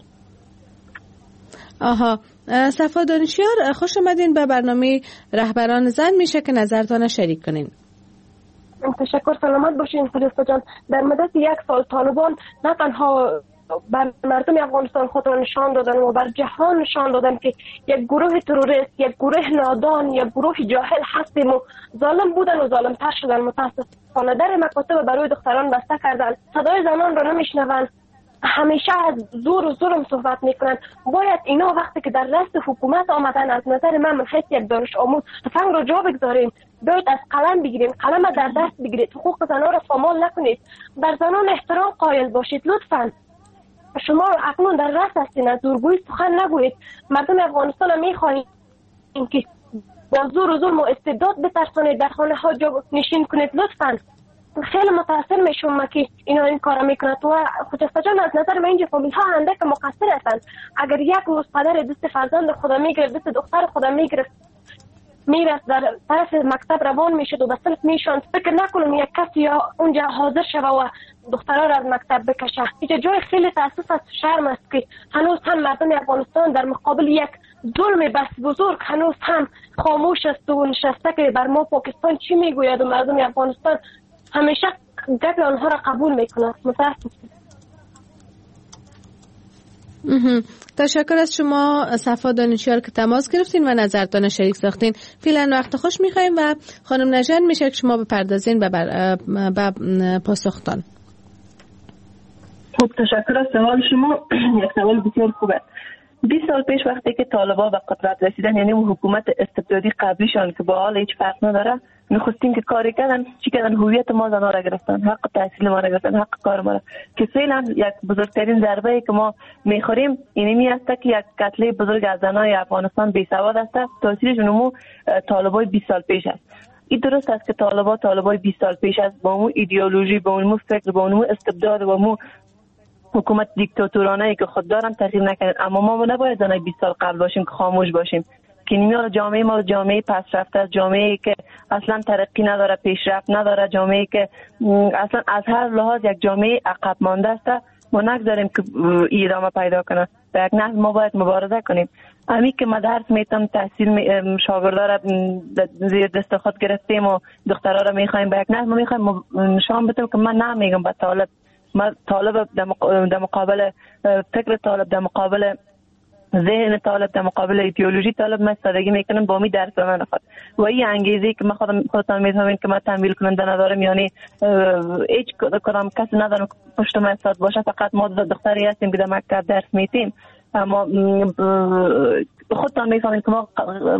آها، صفا دانشیار، خوش آمدین به برنامه رهبران زن. میشه که نظرتان شریک کنین؟ تشکر، سلامت باشین خجسته جان. در مدت یک سال طالبان نه تنها بر مردم افغانستان خود را نشان دادن و بر جهان نشان دادن که یک گروه تروریست، یک گروه نادان، یک گروه جاهل هستیم و ظالم بودن و ظالم تر شدن. متاسفانه در مکاتب برای دختران بسته کردن، صدای زنان را نمیشنوند، همیشه از زور و ظلم صحبت میکنن. باید اینا وقتی که در رأس حکومت آمدن، از نظر من من حیث یک دانش آموز تفنگ را جا بگذاریم، باید از قلم بگیریم، قلم در دست بگیرید، حقوق زنان را پامال نکنید، بر زنان احترام قائل باشید. لطفاً شما اکنون در رأس هستین، از زورگویی سخن نگویید. مردم افغانستان هم میخواهید که با زور و ظلم و استبداد بترسانید، در خانه ها جا نشین کنید. لطفاً خیلی متاثر میشم که اینا این کارا میکنند و خجسته جان از نظر من اینجا فامیل ها اندک مقصر هستند. اگر یک روز پدر دست فرزند خدا میگرفت، دست دختر خدا میگرفت، میرفت در طرف مکتب روان میشد و به صنف میشوند، فکر نکنم یک کسی یا اونجا حاضر شوه و دخترها را از مکتب بکشه. اینجا جای خیلی تاسف است، شرم است که هنوز هم مردم افغانستان در مقابل یک ظلم بس بزرگ هنوز هم خاموش است و نشسته که بر ما پاکستان چی میگوید و مردم افغانستان همیشه گپ آنها را قبول میکنند. متاسفم. تشکر از شما صفا دانشیار که تماس گرفتین و نظرتان شریک ساختین. فعلا وقت خوش میخوایم و خانم نژند میشه که شما بپردازین به بر... پاسختان. خب تشکر از سوال شما. یک سوال بسیار خوبه. بیست سال پیش وقتی که طالبان به قدرت رسیدن، یعنی اون حکومت استبدادی قبلیشان که با حال هیچ فرق نداره، نخستین که کاری کردن چی کردن؟ هویت ما زنا را گرفتن، حق تحصیل ما را گرفتن، حق کار ما را، که فعلا یک بزرگترین ضربه ای که ما میخوریم اینمی است که یک قتل بزرگ از زنای افغانستان بی سواد است. تاثیرش اونمو طالبای بیست سال پیش است. این درست است که طالبان طالبای بیست سال پیش است با اون ایدئولوژی، با اون فکر، با اون استبداد، با اون حکومت دیکتاتورانه ای که خود دارن تغییر نکردن. اما ما نباید زنای بیست سال قبل باشیم که خاموش باشیم. که نیمه جامعه ما جامعه پسرفته است، جامعه ای که اصلا ترقی نداره، پیشرفت نداره، جامعه ای که اصلا از هر لحاظ یک جامعه عقب مانده است. ما نگذاریم که ادامه پیدا کنه. به یک نحو ما باید مبارزه کنیم. امی که ما درس میتم، تحصیل می شاگردا را زیر دست خود گرفتیم و دخترها را میخوایم، به یک نحو ما میخوایم نشان بدیم که من نمیگم به طالب، ما طالب در مقابل فکر طالب، در مقابل ذهن طالب، در مقابل ایدئولوژی طالب ما استادگی میکنم با می درس من خود و این انگیزه که ما خودم خودم میفهمم که ما تمویل کننده ندارم، یعنی هیچ کدام کسی ندارم پشت ما استاد باشه، فقط ما دختری هستیم که در مکتب درس میتیم. اما خودتان میفهمید که ما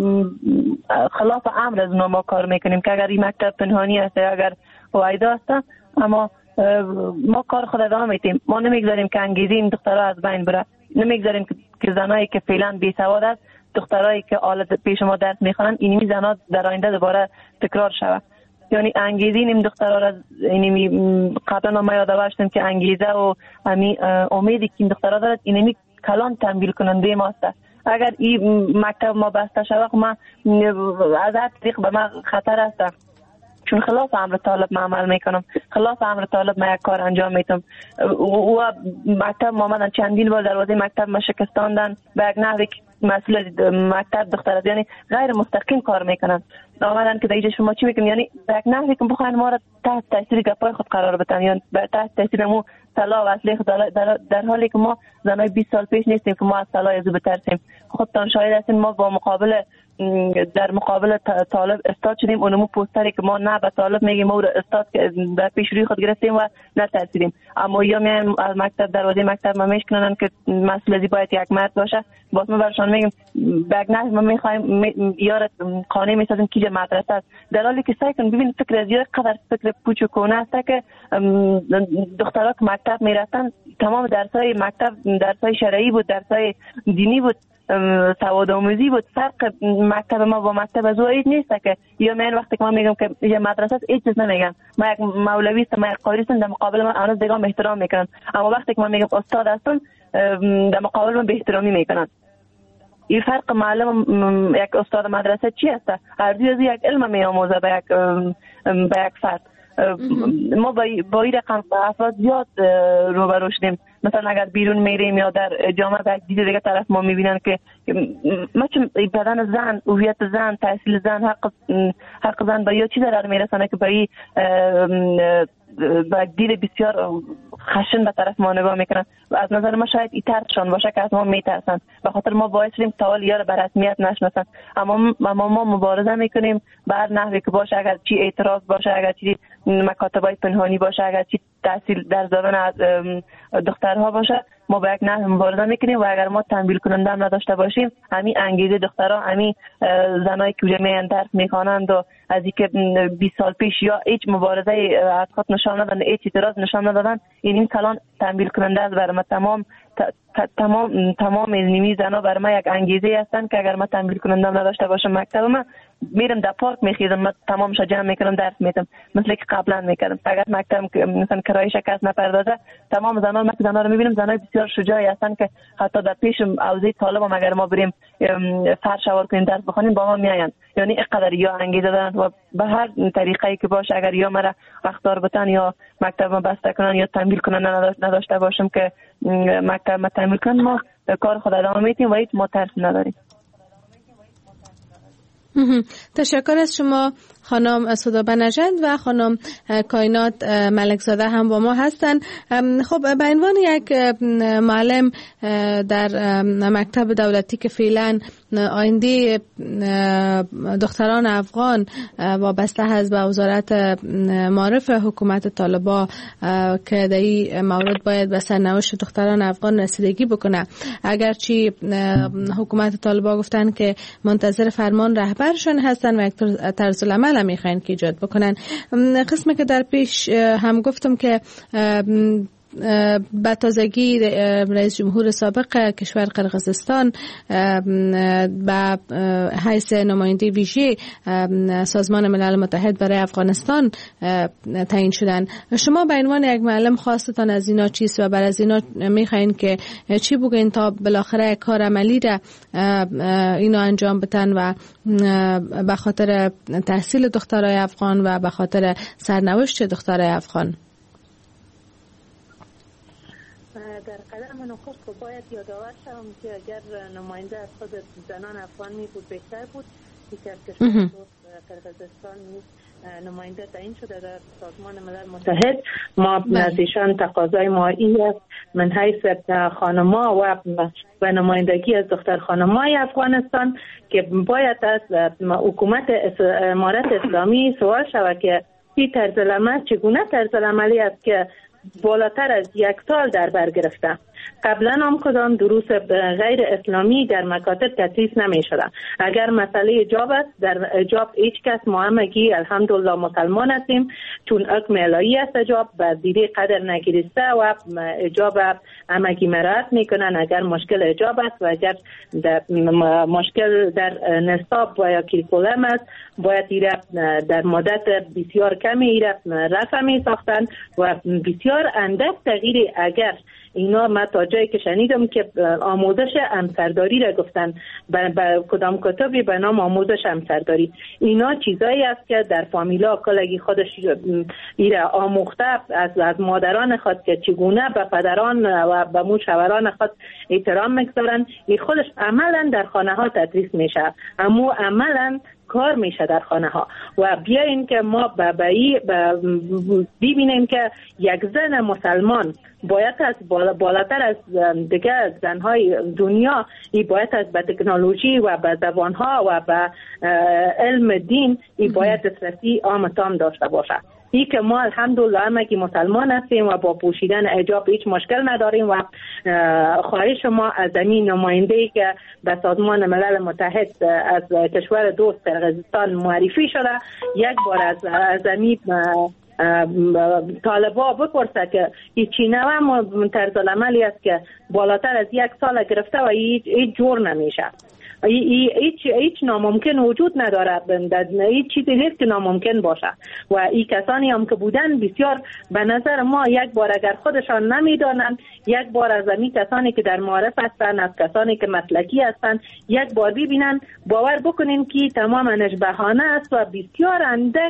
خلاف امر از ما کار میکنیم که اگر این مکتب پنهانی است، اگر وایدا است، اما ما کار خود ادامه میتیم. ما نمیگذاریم که انگیزه این دخترها از بین بره، نمیگذاریم که زنایی که فعلا بی سواد است، دخترایی که حالت پیش ما درس میخوانند، اینمی زنا در آینده دوباره تکرار شود. یعنی انگیزه این دخترها را، اینمی قبلا ما یادآوردیم که انگیزه و امی امیدی که این دخترها دارد، اینمی کلان تمویل کننده ماست. اگر این مکتب ما بسته شود، ما از هر طریق به ما خطر است، چون خلاف امر طالب ما عمل میکنم، خلاف امر طالب ما یک کار انجام میتم. و مکتب ما آمدن چندین بار دروازه مکتب ما شکستاندن، به یک نحوی مسئول مکتب دختر است، یعنی غیر مستقیم کار میکنن. آمدن که دیگه شما چی میکنیم، یعنی به یک نحوی که بخواین ما را تحت تاثیر گپای خود قرار بدن، یا به تحت تاثیر مو سلاح و اسلحه در, در, در حالی که ما زنای بیست سال پیش نیستیم که ما از سلاح از بترسیم. خودتان شاهد هستین ما با مقابل در مقابل طالب استاد شدیم، اونمو پوستری که ما نه به طالب میگیم ما استاد که در پیش روی خود گرفتیم و نترسیدیم. اما یا میان از مکتب دروازه مکتب ما میشکنن که مسئول ازی باید یک مرد باشه، باز ما برشان میگیم بگ نه ما میخوایم یار خانه میسازیم که مدرسه است، در حالی که سعی کن ببین فکر از یه قدر فکر پوچ و کونه است که دخترها که مکتب میرفتن تمام درسای مکتب درسای شرعی بود، درسای دینی بود، سواد آموزی بود. فرق مکتب ما با مکتب از او نیست که یا من وقتی که ما میگم که یه مدرسه است هیچ چیز نمیگن، ما یک مولوی است ما یک قاری است در مقابل من آنها دیگه احترام میکنن، اما وقتی که ما میگم استاد هستن در مقابل من به احترامی میکنن. این فرق معلم یک استاد مدرسه چی است؟ هر دوی از یک علم میآموزه به یک به یک فرد. ما با این رقم افراد زیاد روبرو شدیم. مثلا اگر بیرون میریم یا در جامعه به دید دیگه طرف ما میبینن که ما چون بدن زن، هویت زن، تحصیل زن، حق حق زن با یا چیز در میرسانه که با این با دید بسیار خشن به طرف ما نگاه میکنن و از نظر ما شاید این ترسشان باشه که از ما میترسن، به خاطر ما باعث شدیم تا یار به رسمیت نشناسن. اما اما ما مبارزه میکنیم به هر نحوی که باشه، اگر چی اعتراض باشه، اگر چی مکاتبای پنهانی باشه، اگر چی تحصیل در زبان از دخترها باشه، ما با یک نحو مبارزه میکنیم و اگر ما تنبیه کننده هم نداشته باشیم همین انگیزه دخترها، همین زنایی که میان درس میخوانند و از اینکه بیست سال پیش یا هیچ مبارزه از خود نشان ندادن، هیچ اعتراض نشان ندادن، این این کلان تنبیه کننده است برای ما. تمام تمام تمام نیمی زنا برای ما یک انگیزه هستند که اگر ما تنبیه کننده نداشته باشم مکتب ما میرم در پارک میخیزم، من تمامش جمع میکنم درس میدم مثل که قبلا میکردم. اگر مکتب مثلا کرایه شکست نپردازه تمام زنا ما زنا رو میبینیم زنای بسیار شجاعی هستن که حتی در پیش اوضاع طالب هم اگر ما بریم فرش سوار کنیم درس بخونیم با ما میآیند، یعنی اینقدر یا انگیزه دارن و به هر طریقی که باشه اگر یا مرا اخطار بتن یا مکتب ما بسته کنن یا تنبیه کنن نداشته باشم که مکتب ما تنبیه کنن، ما کار خود ادامه میدیم و هیچ ما ترس نداریم. تشکر از شما خانم سودابه نژند و خانم کائنات ملکزاده هم با ما هستند. خب به عنوان یک معلم در مکتب دولتی که فعلا آینده دختران افغان وابسته هست به وزارت معارف حکومت طالبان که در این مورد باید به سرنوشت دختران افغان رسیدگی بکنه، اگرچه حکومت طالبان گفتن که منتظر فرمان رهبرشون هستن و یک طرز العمل هم میخواین که ایجاد بکنن. قسمی که در پیش هم گفتم که به تازگی رئیس جمهور سابق کشور قرقیزستان به حیث نماینده ویژه سازمان ملل متحد برای افغانستان تعیین شدن. شما به عنوان یک معلم خواستتان از اینا چیست و بر از اینا میخواین که چی بگین تا بالاخره کار عملی را اینا انجام بدن و به خاطر تحصیل دخترای افغان و به خاطر سرنوشت دخترای افغان؟ در قدم نخست که باید یادآور شوم که اگر نماینده از خود زنان افغان می بود بهتر بود، یکی از کشورهای قرقیزستان نماینده تعیین شده در سازمان ملل متحد. ما از ایشان تقاضای ما این است من حیث خانما و و نمایندگی از دختر خانمای افغانستان که باید از حکومت امارت اسلامی سوال شود که این طرز العمل چگونه طرز العملی است که بالاتر از یک سال در بر گرفته. قبلا هم کدام دروس غیر اسلامی در مکاتب تدریس نمی شده. اگر مسئله حجاب است، در حجاب هیچ کس ما همگی الحمدلله مسلمان هستیم، چون حکم الهی است حجاب بر دیده قدر نگیرسته و حجاب همگی مراعات میکنن. اگر مشکل حجاب است و اگر در مشکل در نصاب و یا کریکولم است باید ایره در مدت بسیار کمی ایره رفع می ساختن و بسیار اندک تغییر. اگر اینا ما تا جایی که شنیدم که آموزش همسرداری را گفتن به کدام کتابی به نام آموزش همسرداری، اینا چیزایی است که در فامیلا کلگی خودش ایره آموخته از از مادران خود که چگونه به پدران و به موشوران خود احترام میگذارن، این خودش عملا در خانه ها تدریس میشه، اما عملا کار میشه در خانه ها. و بیاین که ما ببینیم که یک زن مسلمان باید از بالا بالاتر از دیگه زنهای دنیا ای باید از به تکنولوژی و به زبانها و به علم دین ای باید دسترسی عام تام داشته باشه. ای که ما الحمدلله همه که مسلمان هستیم و با پوشیدن حجاب هیچ مشکل نداریم. و خواهش ما از زمین نماینده‌ای که به سازمان ملل متحد از کشور دوست قرقیزستان معرفی شده یک بار از زمین طالبا بپرسه که این چینه هم طرز العملی است که بالاتر از یک سال گرفته و هیچ جور نمیشه. هیچ هیچ ناممکن وجود نداره، هیچ چیزی نیست که ناممکن باشه. و این کسانی هم که بودن بسیار به نظر ما یک بار اگر خودشان نمیدانند، یک بار از این کسانی که در معارف هستند، از کسانی که مسلکی هستند یک بار ببینن، باور بکنین که تمامش بهانه است و بسیار اندک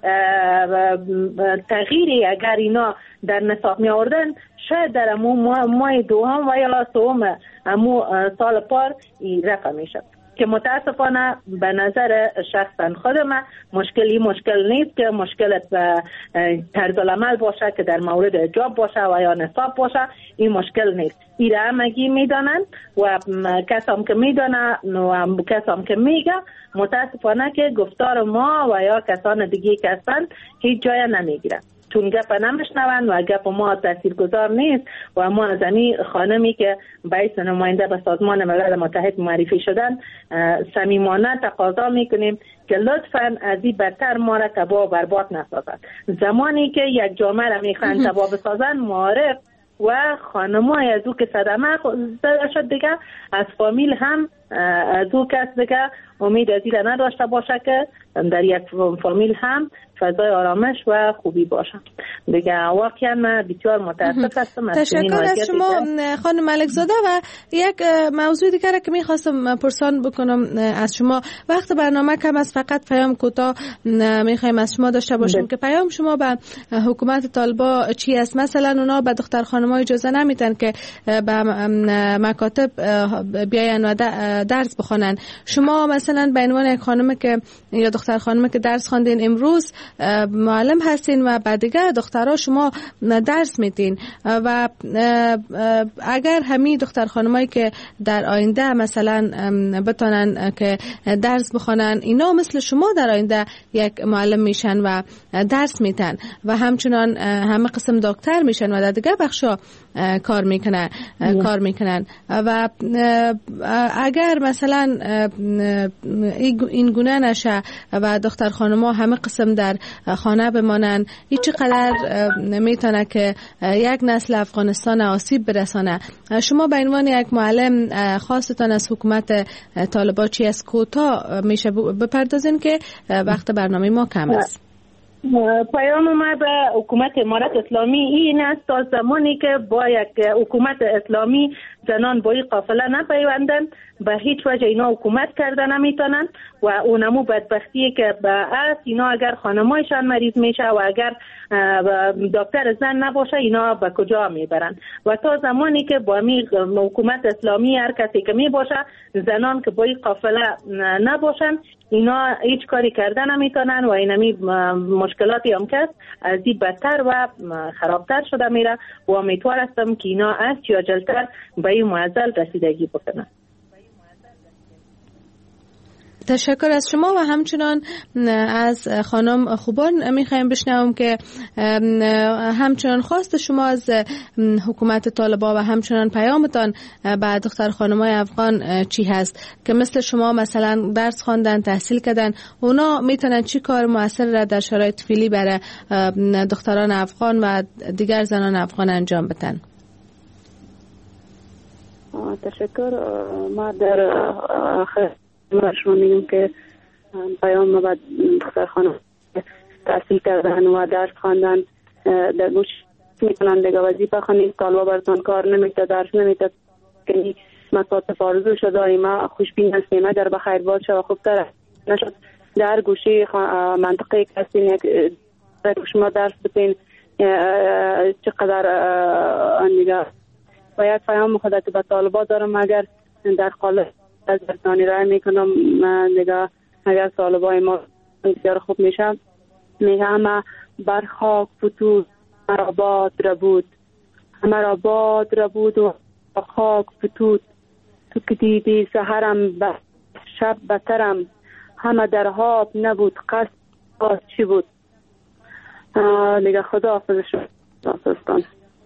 تغییری اگر اینا در نصاب می آوردن شاید در امو ماه دوم و یا سوم امو سال پار رفع می شد. که متاسفانه به نظر شخصا خودم مشکلی مشکل نیست که مشکلت به طرز العمل باشه که در مورد حجاب باشه و یا نصاب باشه، این مشکل نیست. این را همگی میدانند و کسام که میدانه و کسام که میگه متاسفانه که گفتار ما و یا کسان دیگه که هستند هیچ جای نمیگیره، چون گپ نمیشنون و گپ ما تاثیرگذار نیست. و ما از این خانمی که باعث نماینده به سازمان ملل متحد معرفی شدن صمیمانه تقاضا میکنیم که لطفاً از این بدتر ما را تباه و برباد نسازد. زمانی که یک جامعه را میخوان تباه بسازن، معارف و خانمای از او که صدمه زده شد دیگه از فامیل هم از او کس دیگه امید از این نداشته باشه که در یک فامیل هم فضای آرامش و خوبی باشه دیگه. واقعا من بسیار متاسف هستم. تشکر از شما خانم ملک زاده. و یک موضوع دیگر که میخواستم پرسان بکنم از شما، وقت برنامه کم است، فقط پیام کوتاه میخوایم از شما داشته باشیم که پیام شما به حکومت طالبا چی است؟ مثلا اونا به دختر خانم‌ها اجازه نمیدن که به مکاتب بیاین و درس بخونن. شما مثلا به عنوان یک خانم که یا دختر خانم که درس خواندین، امروز معلم هستین و بعد دیگه دخترها شما درس میدین و اگر همین دختر خانمایی که در آینده مثلا بتونن که درس بخونن، اینا مثل شما در آینده یک معلم میشن و درس میدن و همچنان همه قسم دکتر میشن و در دیگه بخشا کار میکنن کار میکنن و اگر مثلا این گونه نشه و دختر خانم‌ها همه قسم در خانه بمانن، هیچ قدر میتونه که یک نسل افغانستان آسیب برسانه. شما به عنوان یک معلم خواستتان از حکومت طالبان چی از کوتاه میشه بپردازین که وقت برنامه ما کم است؟ پیام ما به حکومت امارت اسلامی این است تا زمانی که با یک حکومت اسلامی زنان با این قافله نپیوندن، به هیچ وجه اینا حکومت کردن نمیتونن. و اونمو بدبختیه که به از اینا اگر خانمایشان مریض میشه و اگر دکتر زن نباشه اینا به کجا میبرن. و تا زمانی که با می حکومت اسلامی هر کسی که میباشه زنان که با این قافله نباشن اینا هیچ کاری کردن نمیتونن و اینمی مشکلاتی هم که از این بدتر و خرابتر شده میره و امیدوار هستم که اینا از یا جلتر به این معضل رسیدگی بکنن. تشکر از شما و همچنان از خانم خوبان میخوایم بشنوم که همچنان خواست شما از حکومت طالبان و همچنان پیامتان به دختر خانمای افغان چی هست که مثل شما مثلا درس خواندن، تحصیل کردن، اونا میتونن چی کار موثر را در شرایط فعلی برای دختران افغان و دیگر زنان افغان انجام بدن؟ تشکر. ما در آخر شما میگم که پیام ما بعد دختر خانم تحصیل کردن و درس خواندن در گوش میکنن دیگه وظیفه خانه طالبا براتون کار نمیده، درس نمیده که مکاتب آرزو شده. ما خوشبین هستیم اگر بخیر باد شد و خوبتر نشد در گوشه منطقه که هستین یک شما درس بتین چقدر دیگه. و یک پیام خودت به طالبا دارم، اگر در قالب از برسانی رای میکنم دیگه اگر طالبای ما بسیار خوب میشه میگه همه بر خاک فتود مرا باد ربود، مرا باد ربود و خاک فتود. تو که دیدی سحرم به شب بترم، همه در خواب نبود قصد باز چی بود. دیگه خدا حافظ شما دوستان.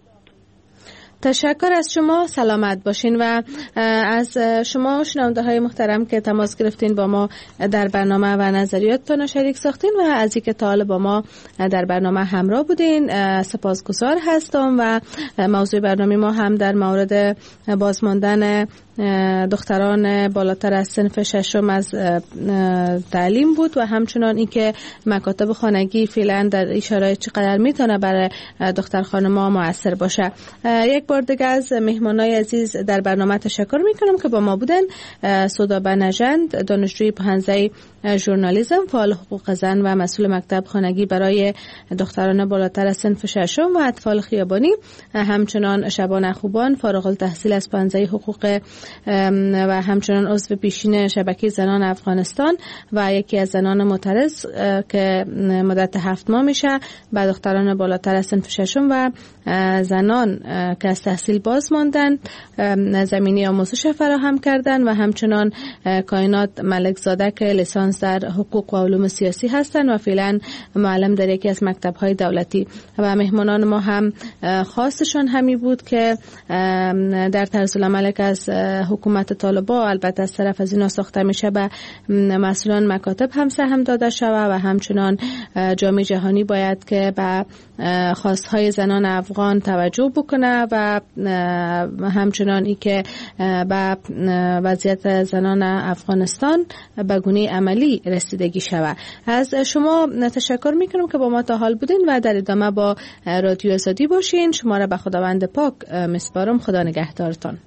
تشکر از شما، سلامت باشین. و از شما شنونده های محترم که تماس گرفتین با ما در برنامه و نظریاتتان شریک ساختین و از اینکه تا حالا با ما در برنامه همراه بودین سپاسگزار هستم. و موضوع برنامه ما هم در مورد بازماندن دختران بالاتر از صنف ششم از تعلیم بود و همچنان اینکه مکاتب خانگی فعلا در این شرایط چقدر میتونه برای دختر خانم‌ها مؤثر باشه. یک بار دیگه از مهمانای عزیز در برنامه تشکر میکنم که با ما بودن. سودا بنژند، دانشجوی پانزده ژورنالیسم، فعال حقوق زن و مسئول مکتب خانگی برای دختران بالاتر از صنف ششم، و اطفال خیابانی، همچنان شبانه خوبان، فارغ التحصیل از پانزده حقوق و همچنان عضو پیشین شبکه زنان افغانستان و یکی از زنان معترض که مدت هفت ماه میشه به دختران بالاتر از صنف ششم و زنان که از تحصیل باز ماندن زمینی آموزش فراهم کردن، و همچنان کائنات ملک زاده که لیسانس در حقوق و علوم سیاسی هستند و فعلا معلم در یکی از مکتب‌های دولتی. و مهمانان ما هم خواستشان همی بود که در طرز العمل که از حکومت طالبان البته از طرف از اینا ساخته میشه به مسئولان مکاتب هم سهم داده شود و همچنان جامعه جهانی باید که به خواستهای زنان افغان توجه بکنه و همچنان ای که به وضعیت زنان افغانستان به گونه عملی رسیدگی شود. از شما تشکر میکنم که با ما تا حال بودین و در ادامه با رادیو آزادی باشین. شما را به خداوند پاک میسپارم. خدا نگهدارتان.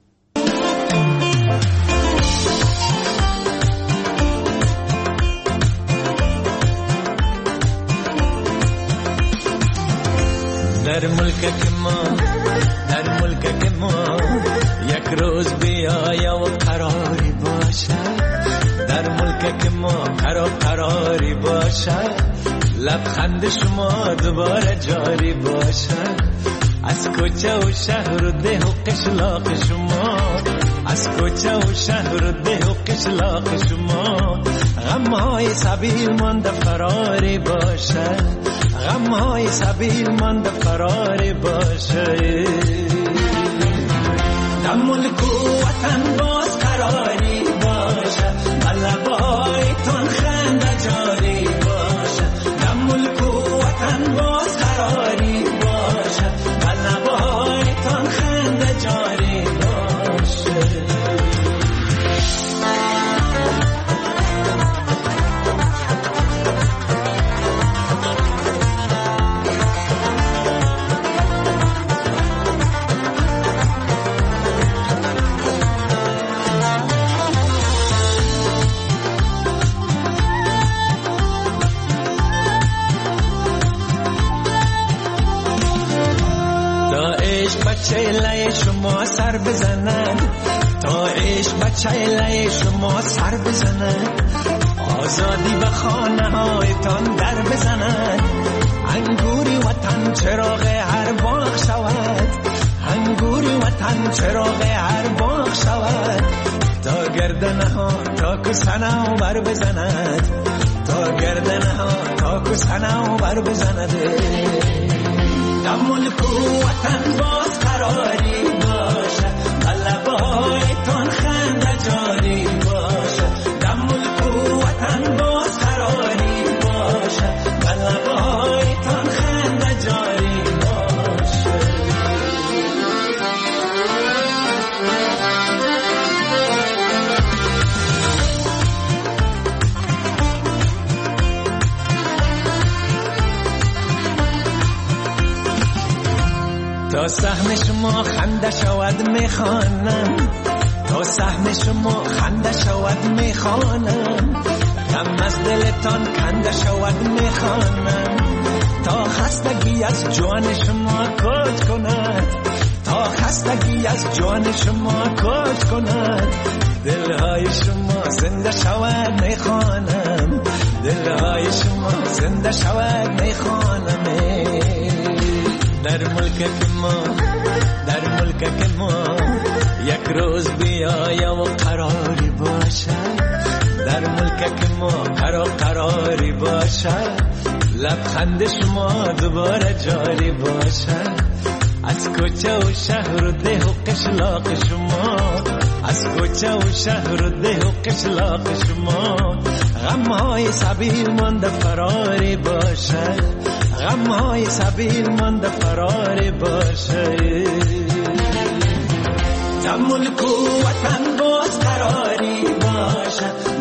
در ملک ما در ملک ما یک روز بیایا و قراری باشه، در ملک ما قرار قراری باشه، لبخند شما دوباره جاری باشه، از کوچه و شهر و ده و قشلاق شما، از کوچه و شهر و ده و قشلاق شما، غمهای سبیل مانده فراری باشه، غمهای سبیل مانده فراری باشه. در ملک و وطن باز قراری باشه، لبایتان خنده جاری باشه، در ملک و وطن باز قراری باشه، لبایتان خنده جاری باشه. بچه لای شما سر بزنن، تا عشق بچه لای شما سر بزنن، آزادی به خانه هایتان در بزنن، انگوری وطن چراغ هر باغ شود، انگوری وطن چراغ هر باغ شود، تا گردنه ها تا کسنه و بر بزند، تا گردنه ها تا کسنه و بر بزند. در ملک و وطن باز قراری باشه، لبایتان خنده جاری باشه، در ملک و وطن باز قراری باشه، لبایتان خنده جاری باشه. تا سهم شما خنده شود میخوانم، تا سهم شما خنده شود میخوانم، غم از دلتان کنده شود میخوانم، تا خستگی از جان شما کوچ کند، تا تا خستگی از جان شما کج کند. دلهای شما زنده شود میخوانم، دلهای شما زنده شود میخوانم. در ملک ما، در ملک ما یک روز بیایم و قراری باشد. در ملک ما قرار قراری باشد. لبخند شما دوباره جاری باشد. از کوچه و شهر و ده و قشلاق شما، از کوچه و شهر و ده و قشلاق شما غمهای سبیل مانده فراری باشد. غمهای سبیل مانده فراری باشد. در ملک و وطن باز قراری باشد.